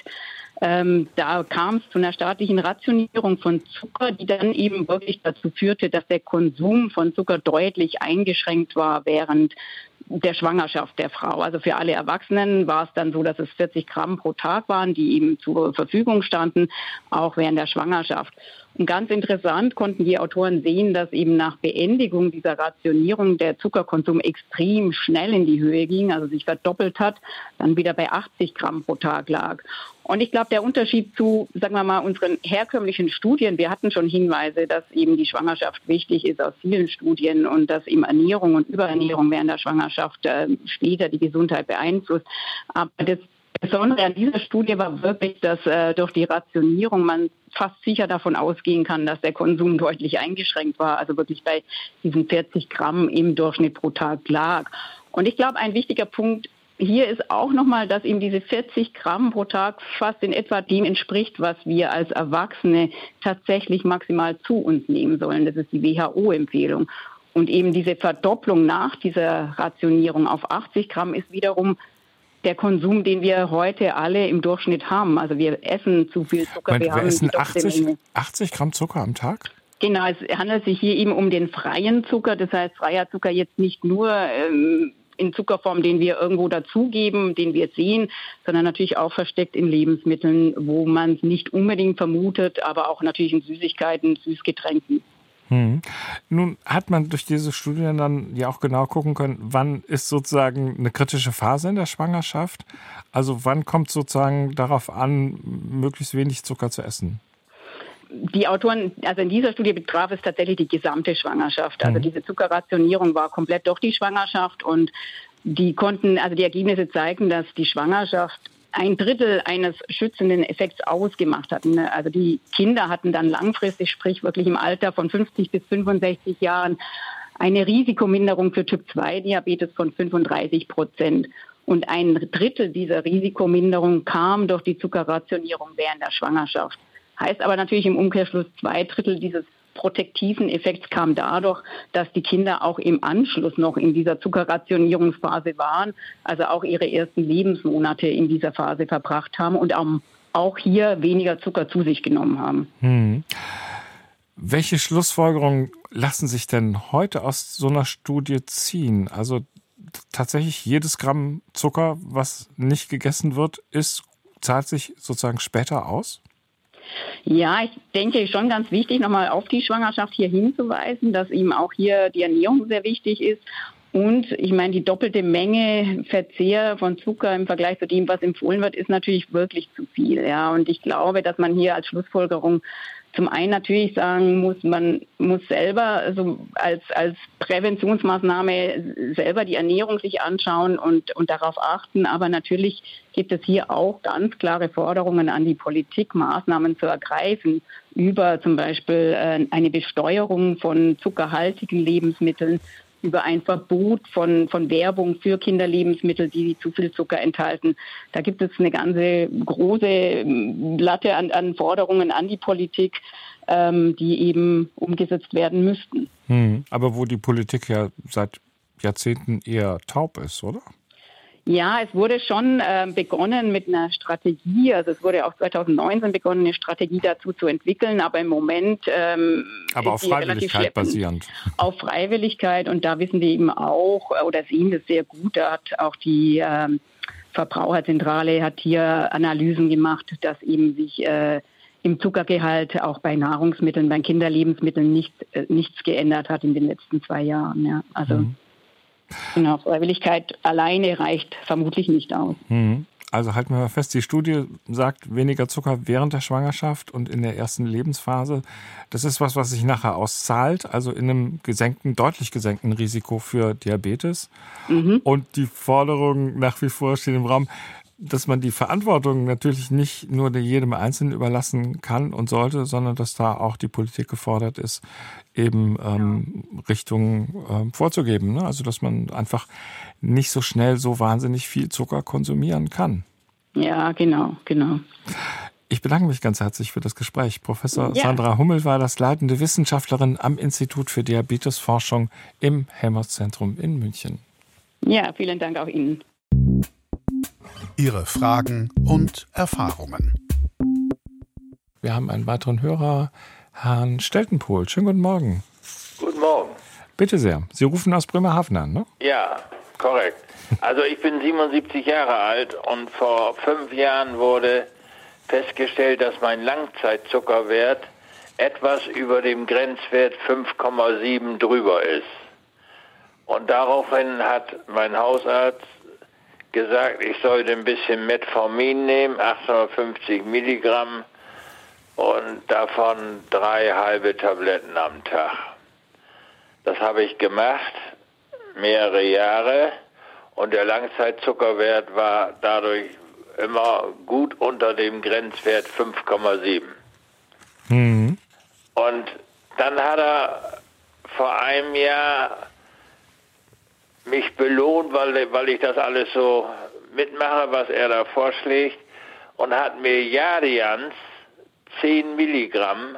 Speaker 9: da kam es zu einer staatlichen Rationierung von Zucker, die dann eben wirklich dazu führte, dass der Konsum von Zucker deutlich eingeschränkt war während der Schwangerschaft der Frau. Also für alle Erwachsenen war es dann so, dass es 40 Gramm pro Tag waren, die eben zur Verfügung standen, auch während der Schwangerschaft. Und ganz interessant konnten die Autoren sehen, dass eben nach Beendigung dieser Rationierung der Zuckerkonsum extrem schnell in die Höhe ging, also sich verdoppelt hat, dann wieder bei 80 Gramm pro Tag lag. Und ich glaube, der Unterschied zu, sagen wir mal, unseren herkömmlichen Studien, wir hatten schon Hinweise, dass eben die Schwangerschaft wichtig ist aus vielen Studien und dass eben Ernährung und Überernährung während der Schwangerschaft später die Gesundheit beeinflusst. Aber das Besondere an dieser Studie war wirklich, dass durch die Rationierung man fast sicher davon ausgehen kann, dass der Konsum deutlich eingeschränkt war, also wirklich bei diesen 40 Gramm im Durchschnitt pro Tag lag. Und ich glaube, ein wichtiger Punkt hier ist auch nochmal, dass eben diese 40 Gramm pro Tag fast in etwa dem entspricht, was wir als Erwachsene tatsächlich maximal zu uns nehmen sollen. Das ist die WHO-Empfehlung. Und eben diese Verdopplung nach dieser Rationierung auf 80 Gramm ist wiederum der Konsum, den wir heute alle im Durchschnitt haben. Also wir essen zu viel Zucker.
Speaker 2: Wir essen 80 Gramm Zucker am Tag?
Speaker 9: Genau, es handelt sich hier eben um den freien Zucker. Das heißt, freier Zucker jetzt nicht nur in Zuckerform, den wir irgendwo dazugeben, den wir sehen, sondern natürlich auch versteckt in Lebensmitteln, wo man es nicht unbedingt vermutet, aber auch natürlich in Süßigkeiten, Süßgetränken.
Speaker 2: Nun hat man durch diese Studien dann ja auch genau gucken können, wann ist sozusagen eine kritische Phase in der Schwangerschaft? Also wann kommt sozusagen darauf an, möglichst wenig Zucker zu essen?
Speaker 9: Die Autoren, also in dieser Studie betraf es tatsächlich die gesamte Schwangerschaft. Also diese Zuckerrationierung war komplett durch die Schwangerschaft und die Ergebnisse zeigen, dass die Schwangerschaft 1/3 eines schützenden Effekts ausgemacht hatten. Also die Kinder hatten dann langfristig, sprich wirklich im Alter von 50 bis 65 Jahren, eine Risikominderung für Typ-2-Diabetes von 35%. Und 1/3 dieser Risikominderung kam durch die Zuckerrationierung während der Schwangerschaft. Heißt aber natürlich im Umkehrschluss, 2/3 dieses protektiven Effekts kam dadurch, dass die Kinder auch im Anschluss noch in dieser Zuckerrationierungsphase waren, also auch ihre ersten Lebensmonate in dieser Phase verbracht haben und auch hier weniger Zucker zu sich genommen haben.
Speaker 2: Welche Schlussfolgerungen lassen sich denn heute aus so einer Studie ziehen? Also tatsächlich jedes Gramm Zucker, was nicht gegessen wird, zahlt sich sozusagen später aus?
Speaker 9: Ja, ich denke schon ganz wichtig, nochmal auf die Schwangerschaft hier hinzuweisen, dass eben auch hier die Ernährung sehr wichtig ist. Und ich meine, die doppelte Menge Verzehr von Zucker im Vergleich zu dem, was empfohlen wird, ist natürlich wirklich zu viel. Ja, und ich glaube, dass man hier als Schlussfolgerung zum einen natürlich sagen muss, man muss selber also als Präventionsmaßnahme selber die Ernährung sich anschauen und darauf achten. Aber natürlich gibt es hier auch ganz klare Forderungen an die Politik, Maßnahmen zu ergreifen über zum Beispiel eine Besteuerung von zuckerhaltigen Lebensmitteln, über ein Verbot von Werbung für Kinderlebensmittel, die zu viel Zucker enthalten. Da gibt es eine ganze große Latte an Forderungen an die Politik, die eben umgesetzt werden müssten.
Speaker 2: Aber wo die Politik ja seit Jahrzehnten eher taub ist, oder?
Speaker 9: Ja, es wurde schon begonnen mit einer Strategie. Also es wurde auch 2019 begonnen, eine Strategie dazu zu entwickeln. Aber im Moment
Speaker 2: aber auf Freiwilligkeit basierend.
Speaker 9: Auf Freiwilligkeit. Und da wissen wir eben auch oder sehen das sehr gut. Da hat auch die Verbraucherzentrale hat hier Analysen gemacht, dass eben sich im Zuckergehalt auch bei Nahrungsmitteln, bei Kinderlebensmitteln nichts geändert hat in den letzten 2 Jahren. Ja, also genau, Freiwilligkeit alleine reicht vermutlich nicht aus.
Speaker 2: Also halten wir mal fest, die Studie sagt, weniger Zucker während der Schwangerschaft und in der ersten Lebensphase. Das ist was sich nachher auszahlt, also in einem deutlich gesenkten Risiko für Diabetes. Und die Forderung nach wie vor steht im Raum, dass man die Verantwortung natürlich nicht nur jedem Einzelnen überlassen kann und sollte, sondern dass da auch die Politik gefordert ist, eben Richtungen vorzugeben. Ne? Also dass man einfach nicht so schnell so wahnsinnig viel Zucker konsumieren kann.
Speaker 9: Ja, genau.
Speaker 2: Ich bedanke mich ganz herzlich für das Gespräch. Professor Sandra Hummel war das leitende Wissenschaftlerin am Institut für Diabetesforschung im Helmholtz-Zentrum in München.
Speaker 9: Ja, vielen Dank auch Ihnen.
Speaker 7: Ihre Fragen und Erfahrungen.
Speaker 2: Wir haben einen weiteren Hörer, Herrn Steltenpohl. Schönen guten Morgen.
Speaker 10: Guten Morgen.
Speaker 2: Bitte sehr. Sie rufen aus Bremerhaven an, ne?
Speaker 10: Ja, korrekt. Also ich bin 77 Jahre alt und vor 5 Jahren wurde festgestellt, dass mein Langzeitzuckerwert etwas über dem Grenzwert 5,7 drüber ist. Und daraufhin hat mein Hausarzt gesagt, ich sollte ein bisschen Metformin nehmen, 850 Milligramm und davon 3 halbe Tabletten am Tag. Das habe ich gemacht, mehrere Jahre, und der Langzeitzuckerwert war dadurch immer gut unter dem Grenzwert 5,7. Mhm. Und dann hat er vor einem Jahr mich belohnt, weil ich das alles so mitmache, was er da vorschlägt, und hat mir Jardians 10 Milligramm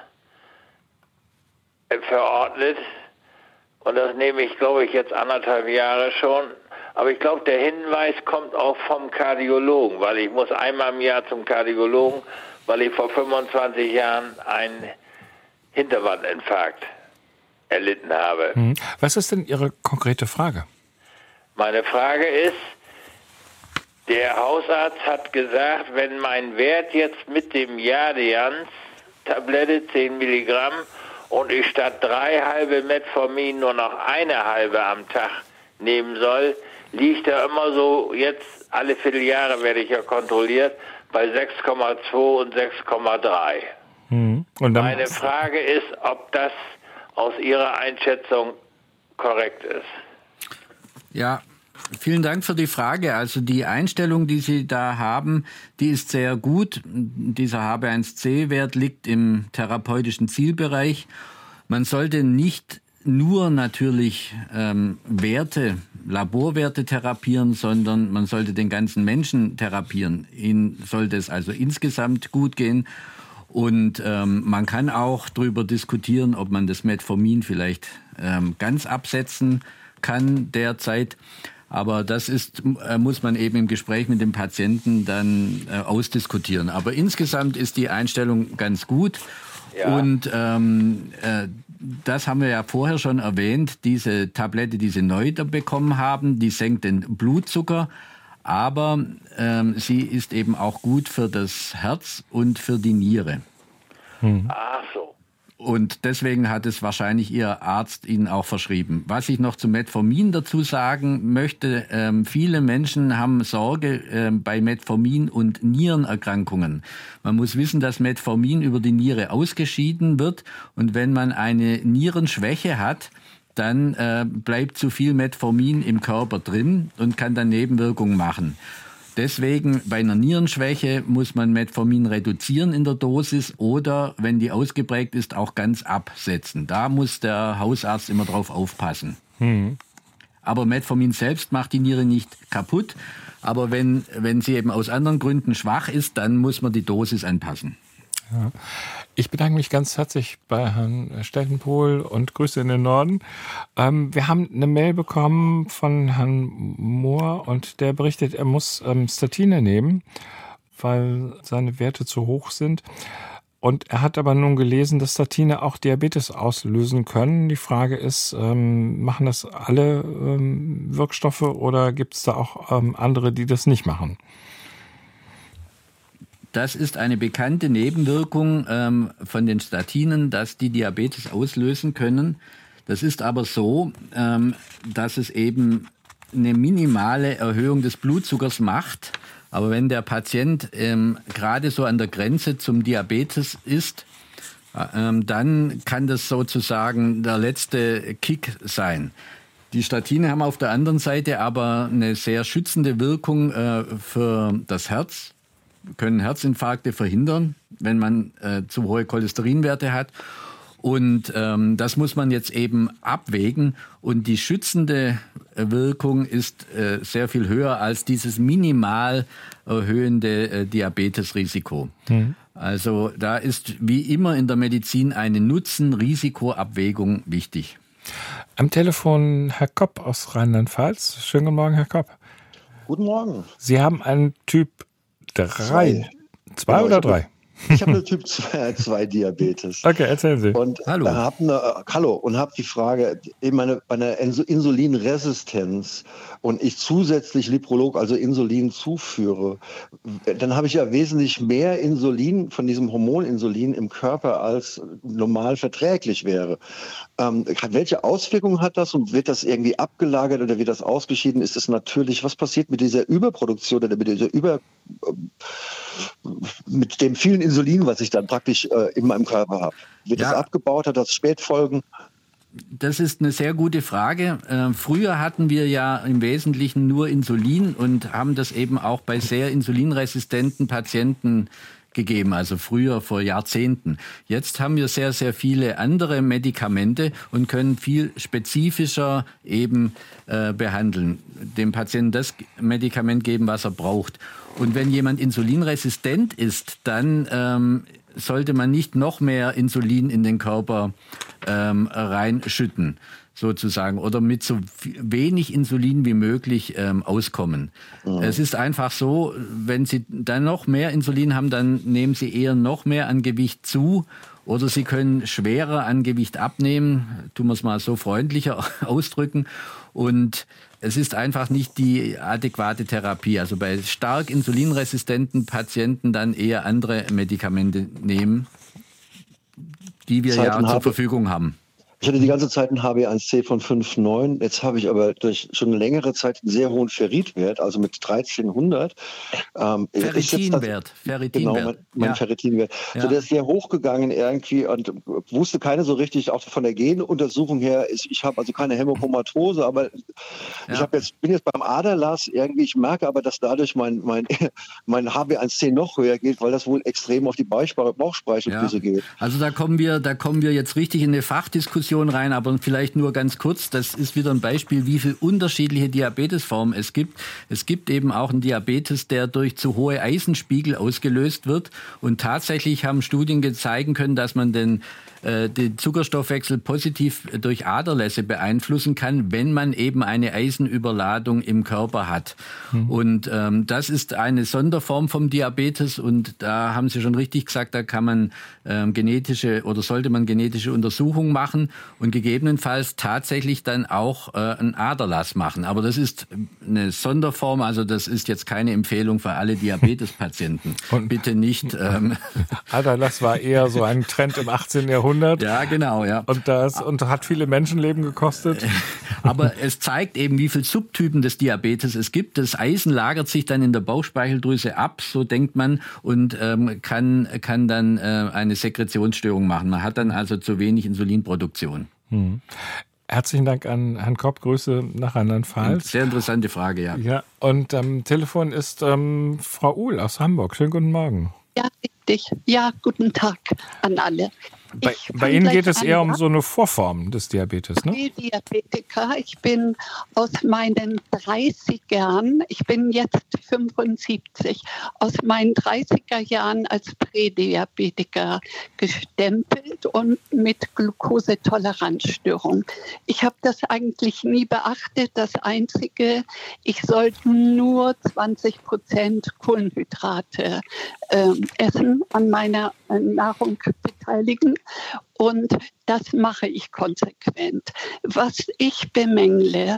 Speaker 10: verordnet. Und das nehme ich, glaube ich, jetzt 1,5 Jahre schon. Aber ich glaube, der Hinweis kommt auch vom Kardiologen, weil ich muss einmal im Jahr zum Kardiologen, weil ich vor 25 Jahren einen Hinterwandinfarkt erlitten habe.
Speaker 2: Was ist denn Ihre konkrete Frage?
Speaker 10: Meine Frage ist, der Hausarzt hat gesagt, wenn mein Wert jetzt mit dem Jardians Tablette 10 Milligramm und ich statt 3 halbe Metformin nur noch 1 halbe am Tag nehmen soll, liegt er immer so, jetzt alle Vierteljahre werde ich ja kontrolliert, bei 6,2 und 6,3. Und meine Frage ist, ob das aus Ihrer Einschätzung korrekt ist.
Speaker 5: Ja, vielen Dank für die Frage. Also die Einstellung, die Sie da haben, die ist sehr gut. Dieser HB1C-Wert liegt im therapeutischen Zielbereich. Man sollte nicht nur natürlich Laborwerte therapieren, sondern man sollte den ganzen Menschen therapieren. Ihnen sollte es also insgesamt gut gehen. Und man kann auch darüber diskutieren, ob man das Metformin vielleicht ganz absetzen kann derzeit. Aber das muss man eben im Gespräch mit dem Patienten dann ausdiskutieren. Aber insgesamt ist die Einstellung ganz gut. Ja. Und das haben wir ja vorher schon erwähnt. Diese Tablette, die Sie neu bekommen haben, die senkt den Blutzucker. Aber sie ist eben auch gut für das Herz und für die Niere.
Speaker 10: Ach so.
Speaker 5: Und deswegen hat es wahrscheinlich Ihr Arzt Ihnen auch verschrieben. Was ich noch zu Metformin dazu sagen möchte, viele Menschen haben Sorge bei Metformin und Nierenerkrankungen. Man muss wissen, dass Metformin über die Niere ausgeschieden wird. Und wenn man eine Nierenschwäche hat, dann bleibt zu viel Metformin im Körper drin und kann dann Nebenwirkungen machen. Deswegen bei einer Nierenschwäche muss man Metformin reduzieren in der Dosis oder, wenn die ausgeprägt ist, auch ganz absetzen. Da muss der Hausarzt immer drauf aufpassen. Aber Metformin selbst macht die Niere nicht kaputt. Aber wenn sie eben aus anderen Gründen schwach ist, dann muss man die Dosis anpassen.
Speaker 2: Ja. Ich bedanke mich ganz herzlich bei Herrn Steltenpohl und Grüße in den Norden. Wir haben eine Mail bekommen von Herrn Mohr und der berichtet, er muss Statine nehmen, weil seine Werte zu hoch sind. Und er hat aber nun gelesen, dass Statine auch Diabetes auslösen können. Die Frage ist, machen das alle Wirkstoffe oder gibt es da auch andere, die das nicht machen?
Speaker 5: Das ist eine bekannte Nebenwirkung von den Statinen, dass die Diabetes auslösen können. Das ist aber so, dass es eben eine minimale Erhöhung des Blutzuckers macht. Aber wenn der Patient gerade so an der Grenze zum Diabetes ist, dann kann das sozusagen der letzte Kick sein. Die Statine haben auf der anderen Seite aber eine sehr schützende Wirkung für das Herz. Können Herzinfarkte verhindern, wenn man zu hohe Cholesterinwerte hat. Und das muss man jetzt eben abwägen. Und die schützende Wirkung ist sehr viel höher als dieses minimal erhöhende Diabetesrisiko. Also da ist wie immer in der Medizin eine Nutzen-Risiko-Abwägung wichtig.
Speaker 2: Am Telefon Herr Kopp aus Rheinland-Pfalz. Schönen guten Morgen, Herr Kopp.
Speaker 11: Guten Morgen.
Speaker 2: Sie haben einen Typ 3. 2 oder 3?
Speaker 11: Ich habe eine Typ 2 Diabetes.
Speaker 2: Okay, erzählen Sie.
Speaker 11: Und habe die Frage, bei einer Insulinresistenz und ich zusätzlich Liprolog, also Insulin zuführe, dann habe ich ja wesentlich mehr Insulin von diesem Hormon Insulin im Körper, als normal verträglich wäre. Welche Auswirkungen hat das und wird das irgendwie abgelagert oder wird das ausgeschieden? Ist es natürlich, was passiert mit dieser Überproduktion oder mit dem vielen Insulin, was ich dann praktisch in meinem Körper habe? Wird das abgebaut? Hat das Spätfolgen?
Speaker 5: Das ist eine sehr gute Frage. Früher hatten wir ja im Wesentlichen nur Insulin und haben das eben auch bei sehr insulinresistenten Patienten gegeben, also früher vor Jahrzehnten. Jetzt haben wir sehr, sehr viele andere Medikamente und können viel spezifischer eben behandeln, dem Patienten das Medikament geben, was er braucht. Und wenn jemand insulinresistent ist, dann sollte man nicht noch mehr Insulin in den Körper reinschütten, sozusagen, oder mit so wenig Insulin wie möglich auskommen. Es ist einfach so, wenn Sie dann noch mehr Insulin haben, dann nehmen Sie eher noch mehr an Gewicht zu, oder Sie können schwerer an Gewicht abnehmen, tun wir es mal so freundlicher ausdrücken, und es ist einfach nicht die adäquate Therapie. Also bei stark insulinresistenten Patienten dann eher andere Medikamente nehmen, die wir ja zur Verfügung haben.
Speaker 11: Ich hatte die ganze Zeit einen HbA1c von 5,9. Jetzt habe ich aber durch schon eine längere Zeit einen sehr hohen Ferritwert, also mit 1300.
Speaker 5: Ferritinwert.
Speaker 11: Genau, mein Ferritinwert. Ja. So, der ist sehr hochgegangen irgendwie und wusste keine so richtig, auch von der Genuntersuchung her, ich habe also keine Hämochromatose, aber ich bin jetzt beim Aderlass irgendwie, ich merke aber, dass dadurch mein HbA1c noch höher geht, weil das wohl extrem auf die Bauchspeicheldrüse geht.
Speaker 5: Also da kommen wir jetzt richtig in eine Fachdiskussion rein, aber vielleicht nur ganz kurz. Das ist wieder ein Beispiel, wie viele unterschiedliche Diabetesformen es gibt. Es gibt eben auch einen Diabetes, der durch zu hohe Eisenspiegel ausgelöst wird. Und tatsächlich haben Studien zeigen können, dass man den Zuckerstoffwechsel positiv durch Aderlässe beeinflussen kann, wenn man eben eine Eisenüberladung im Körper hat. Und das ist eine Sonderform vom Diabetes, und da haben Sie schon richtig gesagt, da kann man sollte man genetische Untersuchungen machen und gegebenenfalls tatsächlich dann auch einen Aderlass machen. Aber das ist eine Sonderform, also das ist jetzt keine Empfehlung für alle Diabetespatienten. Bitte nicht.
Speaker 2: Aderlass war eher so ein Trend im 18. Jahrhundert.
Speaker 5: Ja, genau, ja.
Speaker 2: Und hat viele Menschenleben gekostet.
Speaker 5: Aber es zeigt eben, wie viele Subtypen des Diabetes es gibt. Das Eisen lagert sich dann in der Bauchspeicheldrüse ab, so denkt man, und kann dann eine Sekretionsstörung machen. Man hat dann also zu wenig Insulinproduktion.
Speaker 2: Herzlichen Dank an Herrn Kopp. Grüße nach Rheinland-Pfalz.
Speaker 5: Sehr interessante Frage, ja.
Speaker 2: Ja, und am Telefon ist Frau Uhl aus Hamburg. Schönen guten Morgen.
Speaker 12: Ja, richtig. Ja, guten Tag an alle.
Speaker 2: Bei Ihnen geht es eher um so eine Vorform des Diabetes, ne?
Speaker 12: Ich bin Diabetiker. Ich bin aus meinen 30ern, ich bin jetzt 75, aus meinen 30er Jahren als Prädiabetiker gestempelt und mit Glukosetoleranzstörung. Ich habe das eigentlich nie beachtet. Das Einzige, ich sollte nur 20% Kohlenhydrate essen, an meiner Nahrung beteiligen. Und das mache ich konsequent. Was ich bemängle,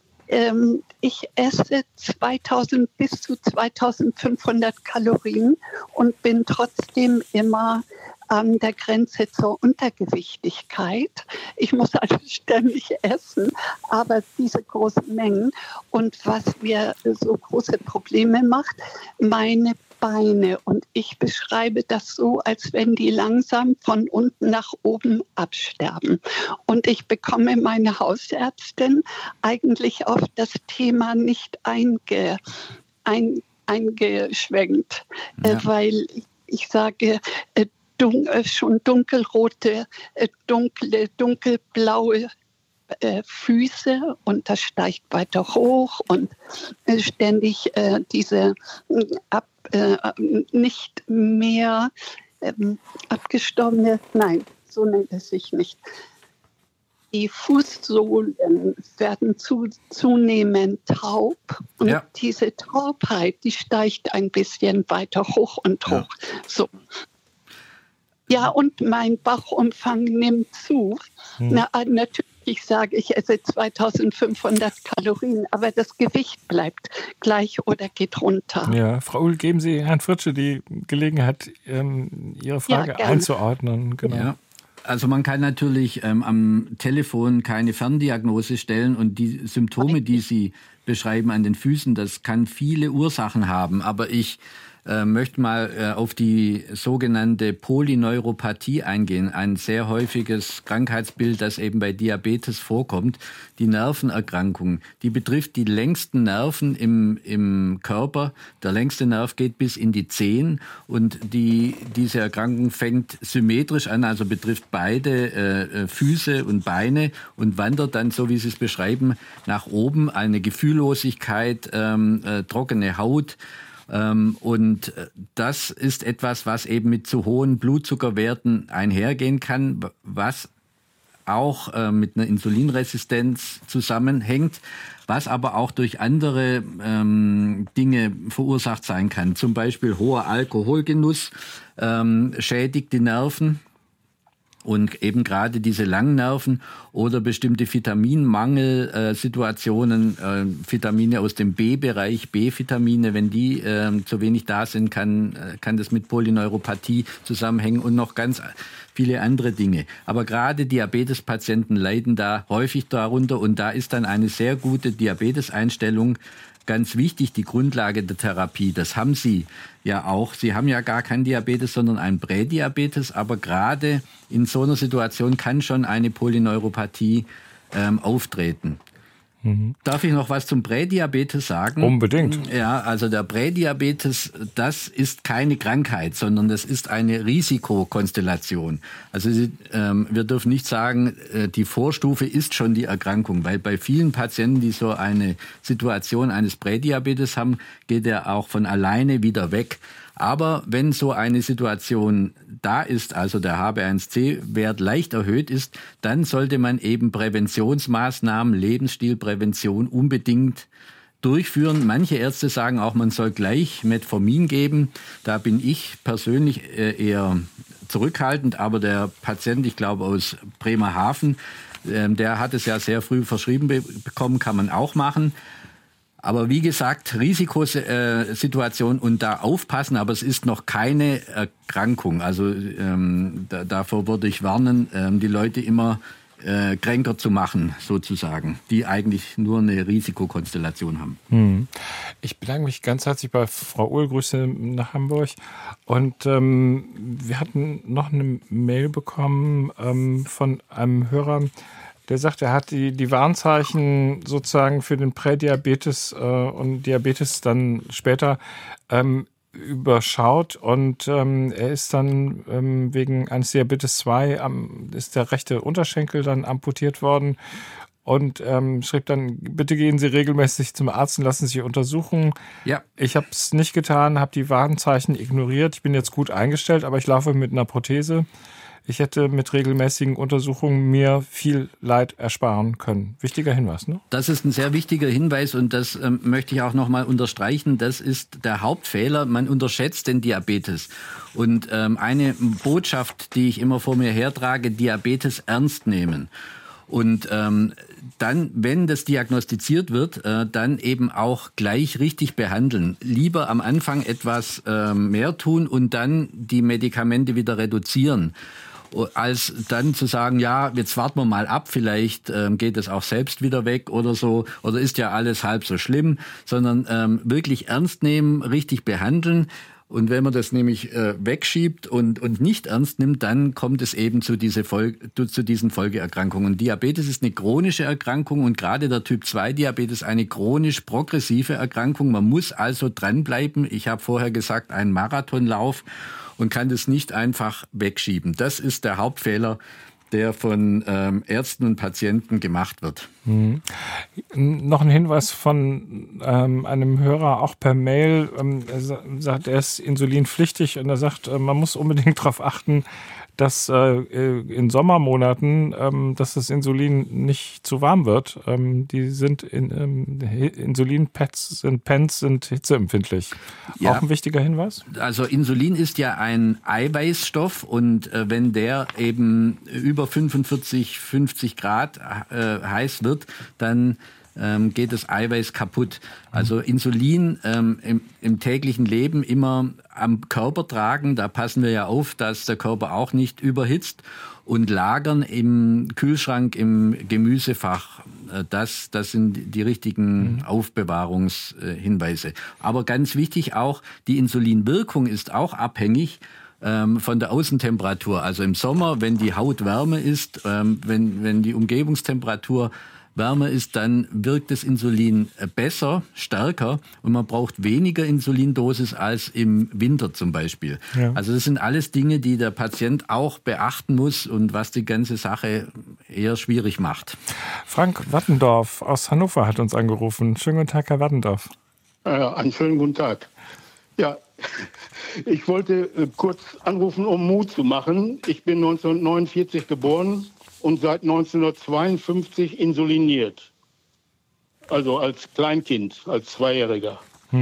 Speaker 12: ich esse 2000 bis zu 2500 Kalorien und bin trotzdem immer an der Grenze zur Untergewichtigkeit. Ich muss also ständig essen, aber diese großen Mengen. Und was mir so große Probleme macht, meine Beine, und ich beschreibe das so, als wenn die langsam von unten nach oben absterben. Und ich bekomme meine Hausärztin eigentlich auf das Thema nicht eingeschwenkt, weil ich sage, schon dunkelrote, dunkelblaue Füße und das steigt weiter hoch und ständig diese nicht mehr abgestorbene, nein, so nennt es sich nicht. Die Fußsohlen werden zunehmend taub und diese Taubheit, die steigt ein bisschen weiter hoch und hoch. So. Ja, und mein Bauchumfang nimmt zu. Natürlich sage ich esse 2500 Kalorien, aber das Gewicht bleibt gleich oder geht runter.
Speaker 2: Ja, Frau Uhl, geben Sie Herrn Fritsche die Gelegenheit, Ihre Frage einzuordnen. Genau.
Speaker 5: Ja. Also man kann natürlich am Telefon keine Ferndiagnose stellen und die Symptome, die Sie beschreiben an den Füßen, das kann viele Ursachen haben. Aber ich möchte mal auf die sogenannte Polyneuropathie eingehen, ein sehr häufiges Krankheitsbild, das eben bei Diabetes vorkommt. Die Nervenerkrankung, die betrifft die längsten Nerven im Körper. Der längste Nerv geht bis in die Zehen und diese Erkrankung fängt symmetrisch an, also betrifft beide Füße und Beine und wandert dann, so wie Sie es beschreiben, nach oben. Eine Gefühllosigkeit, trockene Haut. Und das ist etwas, was eben mit zu hohen Blutzuckerwerten einhergehen kann, was auch mit einer Insulinresistenz zusammenhängt, was aber auch durch andere Dinge verursacht sein kann. Zum Beispiel hoher Alkoholgenuss schädigt die Nerven. Und eben gerade diese Langnerven oder bestimmte Vitaminmangelsituationen, Vitamine aus dem B-Bereich, B-Vitamine, wenn die zu wenig da sind, kann das mit Polyneuropathie zusammenhängen und noch ganz viele andere Dinge. Aber gerade Diabetespatienten leiden da häufig darunter und da ist dann eine sehr gute Diabeteseinstellung ganz wichtig, die Grundlage der Therapie. Das haben Sie ja auch. Sie haben ja gar keinen Diabetes, sondern einen Prädiabetes. Aber gerade in so einer Situation kann schon eine Polyneuropathie auftreten. Darf ich noch was zum Prädiabetes sagen?
Speaker 2: Unbedingt.
Speaker 5: Ja, also der Prädiabetes, das ist keine Krankheit, sondern das ist eine Risikokonstellation. Also wir dürfen nicht sagen, die Vorstufe ist schon die Erkrankung, weil bei vielen Patienten, die so eine Situation eines Prädiabetes haben, geht er auch von alleine wieder weg. Aber wenn so eine Situation da ist, also der HbA1c-Wert leicht erhöht ist, dann sollte man eben Präventionsmaßnahmen, Lebensstilprävention unbedingt durchführen. Manche Ärzte sagen auch, man soll gleich Metformin geben. Da bin ich persönlich eher zurückhaltend, aber der Patient, ich glaube aus Bremerhaven, der hat es ja sehr früh verschrieben bekommen, kann man auch machen. Aber wie gesagt, Risikosituation und da aufpassen, aber es ist noch keine Erkrankung. Also davor würde ich warnen, die Leute immer kränker zu machen, sozusagen, die eigentlich nur eine Risikokonstellation haben.
Speaker 2: Ich bedanke mich ganz herzlich bei Frau Uhl, Grüße nach Hamburg. Und wir hatten noch eine Mail bekommen von einem Hörer, der sagt, er hat die Warnzeichen sozusagen für den Prädiabetes und Diabetes dann später überschaut und er ist dann wegen eines Diabetes 2 ist der rechte Unterschenkel dann amputiert worden und schrieb dann, bitte gehen Sie regelmäßig zum Arzt und lassen sich untersuchen.
Speaker 5: Ja.
Speaker 2: Ich habe es nicht getan, habe die Warnzeichen ignoriert. Ich bin jetzt gut eingestellt, aber ich laufe mit einer Prothese. Ich hätte mit regelmäßigen Untersuchungen mir viel Leid ersparen können. Wichtiger Hinweis, ne?
Speaker 5: Das ist ein sehr wichtiger Hinweis und das möchte ich auch noch mal unterstreichen. Das ist der Hauptfehler. Man unterschätzt den Diabetes. Und eine Botschaft, die ich immer vor mir hertrage, Diabetes ernst nehmen. Und dann, wenn das diagnostiziert wird, dann eben auch gleich richtig behandeln. Lieber am Anfang etwas mehr tun und dann die Medikamente wieder reduzieren. Als dann zu sagen, ja, jetzt warten wir mal ab, vielleicht geht es auch selbst wieder weg oder so, oder ist ja alles halb so schlimm, sondern wirklich ernst nehmen, richtig behandeln. Und wenn man das nämlich wegschiebt und nicht ernst nimmt, dann kommt es eben zu diesen Folgeerkrankungen. Diabetes ist eine chronische Erkrankung und gerade der Typ-2-Diabetes eine chronisch progressive Erkrankung. Man muss also dranbleiben. Ich habe vorher gesagt, ein Marathonlauf und kann das nicht einfach wegschieben. Das ist der Hauptfehler der von Ärzten und Patienten gemacht wird.
Speaker 2: Noch ein Hinweis von einem Hörer, auch per Mail. Er sagt, er ist insulinpflichtig und er sagt, man muss unbedingt darauf achten, dass in Sommermonaten, dass das Insulin nicht zu warm wird. Die sind Insulinpads sind hitzeempfindlich.
Speaker 5: Ja.
Speaker 2: Auch ein wichtiger Hinweis?
Speaker 5: Also Insulin ist ja ein Eiweißstoff und wenn der eben über 45, 50 Grad heiß wird, dann geht das Eiweiß kaputt. Also Insulin im täglichen Leben immer am Körper tragen, da passen wir ja auf, dass der Körper auch nicht überhitzt, und lagern im Kühlschrank, im Gemüsefach. Das sind die richtigen Aufbewahrungshinweise. Aber ganz wichtig auch, die Insulinwirkung ist auch abhängig von der Außentemperatur. Also im Sommer, wenn die Haut wärmer ist, wenn die Umgebungstemperatur wärmer ist, dann wirkt das Insulin besser, stärker, und man braucht weniger Insulindosis als im Winter zum Beispiel. Ja. Also das sind alles Dinge, die der Patient auch beachten muss und was die ganze Sache eher schwierig macht.
Speaker 2: Frank Wattendorf aus Hannover hat uns angerufen. Schönen guten Tag, Herr Wattendorf.
Speaker 13: Einen schönen guten Tag. Ja, ich wollte kurz anrufen, um Mut zu machen. Ich bin 1949 geboren und seit 1952 insuliniert. Also als Kleinkind, als Zweijähriger.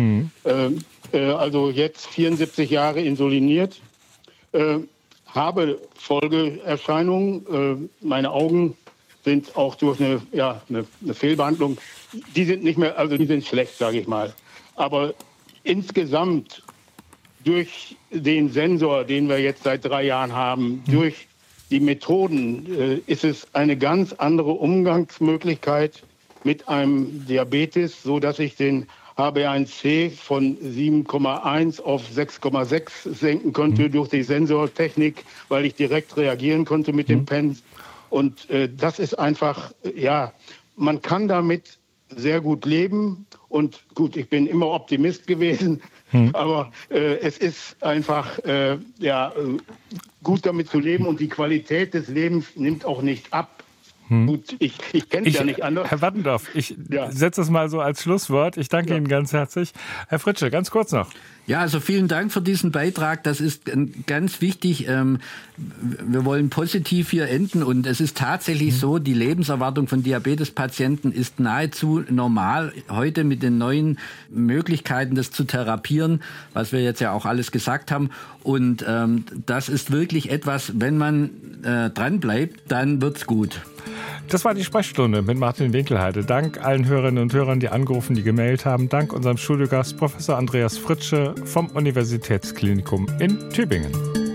Speaker 13: Also jetzt 74 Jahre insuliniert. Habe Folgeerscheinungen. Meine Augen sind auch durch eine Fehlbehandlung, die sind nicht mehr, also die sind schlecht, sage ich mal. Aber insgesamt durch den Sensor, den wir jetzt seit 3 Jahren haben, durch die Methoden ist es eine ganz andere Umgangsmöglichkeit mit einem Diabetes, so dass ich den HbA1c von 7,1 auf 6,6 senken konnte durch die Sensortechnik, weil ich direkt reagieren konnte mit den Pens. Und das ist einfach, man kann damit sehr gut leben. Und gut, ich bin immer Optimist gewesen, aber es ist einfach gut damit zu leben, und die Qualität des Lebens nimmt auch nicht ab. Gut, ich kenne es ja nicht anders.
Speaker 2: Herr Wattendorf, ich setze es mal so als Schlusswort. Ich danke Ihnen ganz herzlich. Herr Fritsche, ganz kurz noch.
Speaker 5: Ja, also vielen Dank für diesen Beitrag. Das ist ganz wichtig. Wir wollen positiv hier enden, und es ist tatsächlich so, die Lebenserwartung von Diabetespatienten ist nahezu normal heute mit den neuen Möglichkeiten, das zu therapieren, was wir jetzt ja auch alles gesagt haben. Und das ist wirklich etwas, wenn man dran bleibt, dann wird's gut.
Speaker 2: Das war die Sprechstunde mit Martin Winkelheide. Dank allen Hörerinnen und Hörern, die angerufen, die gemailt haben. Dank unserem Studiogast Professor Andreas Fritsche vom Universitätsklinikum in Tübingen.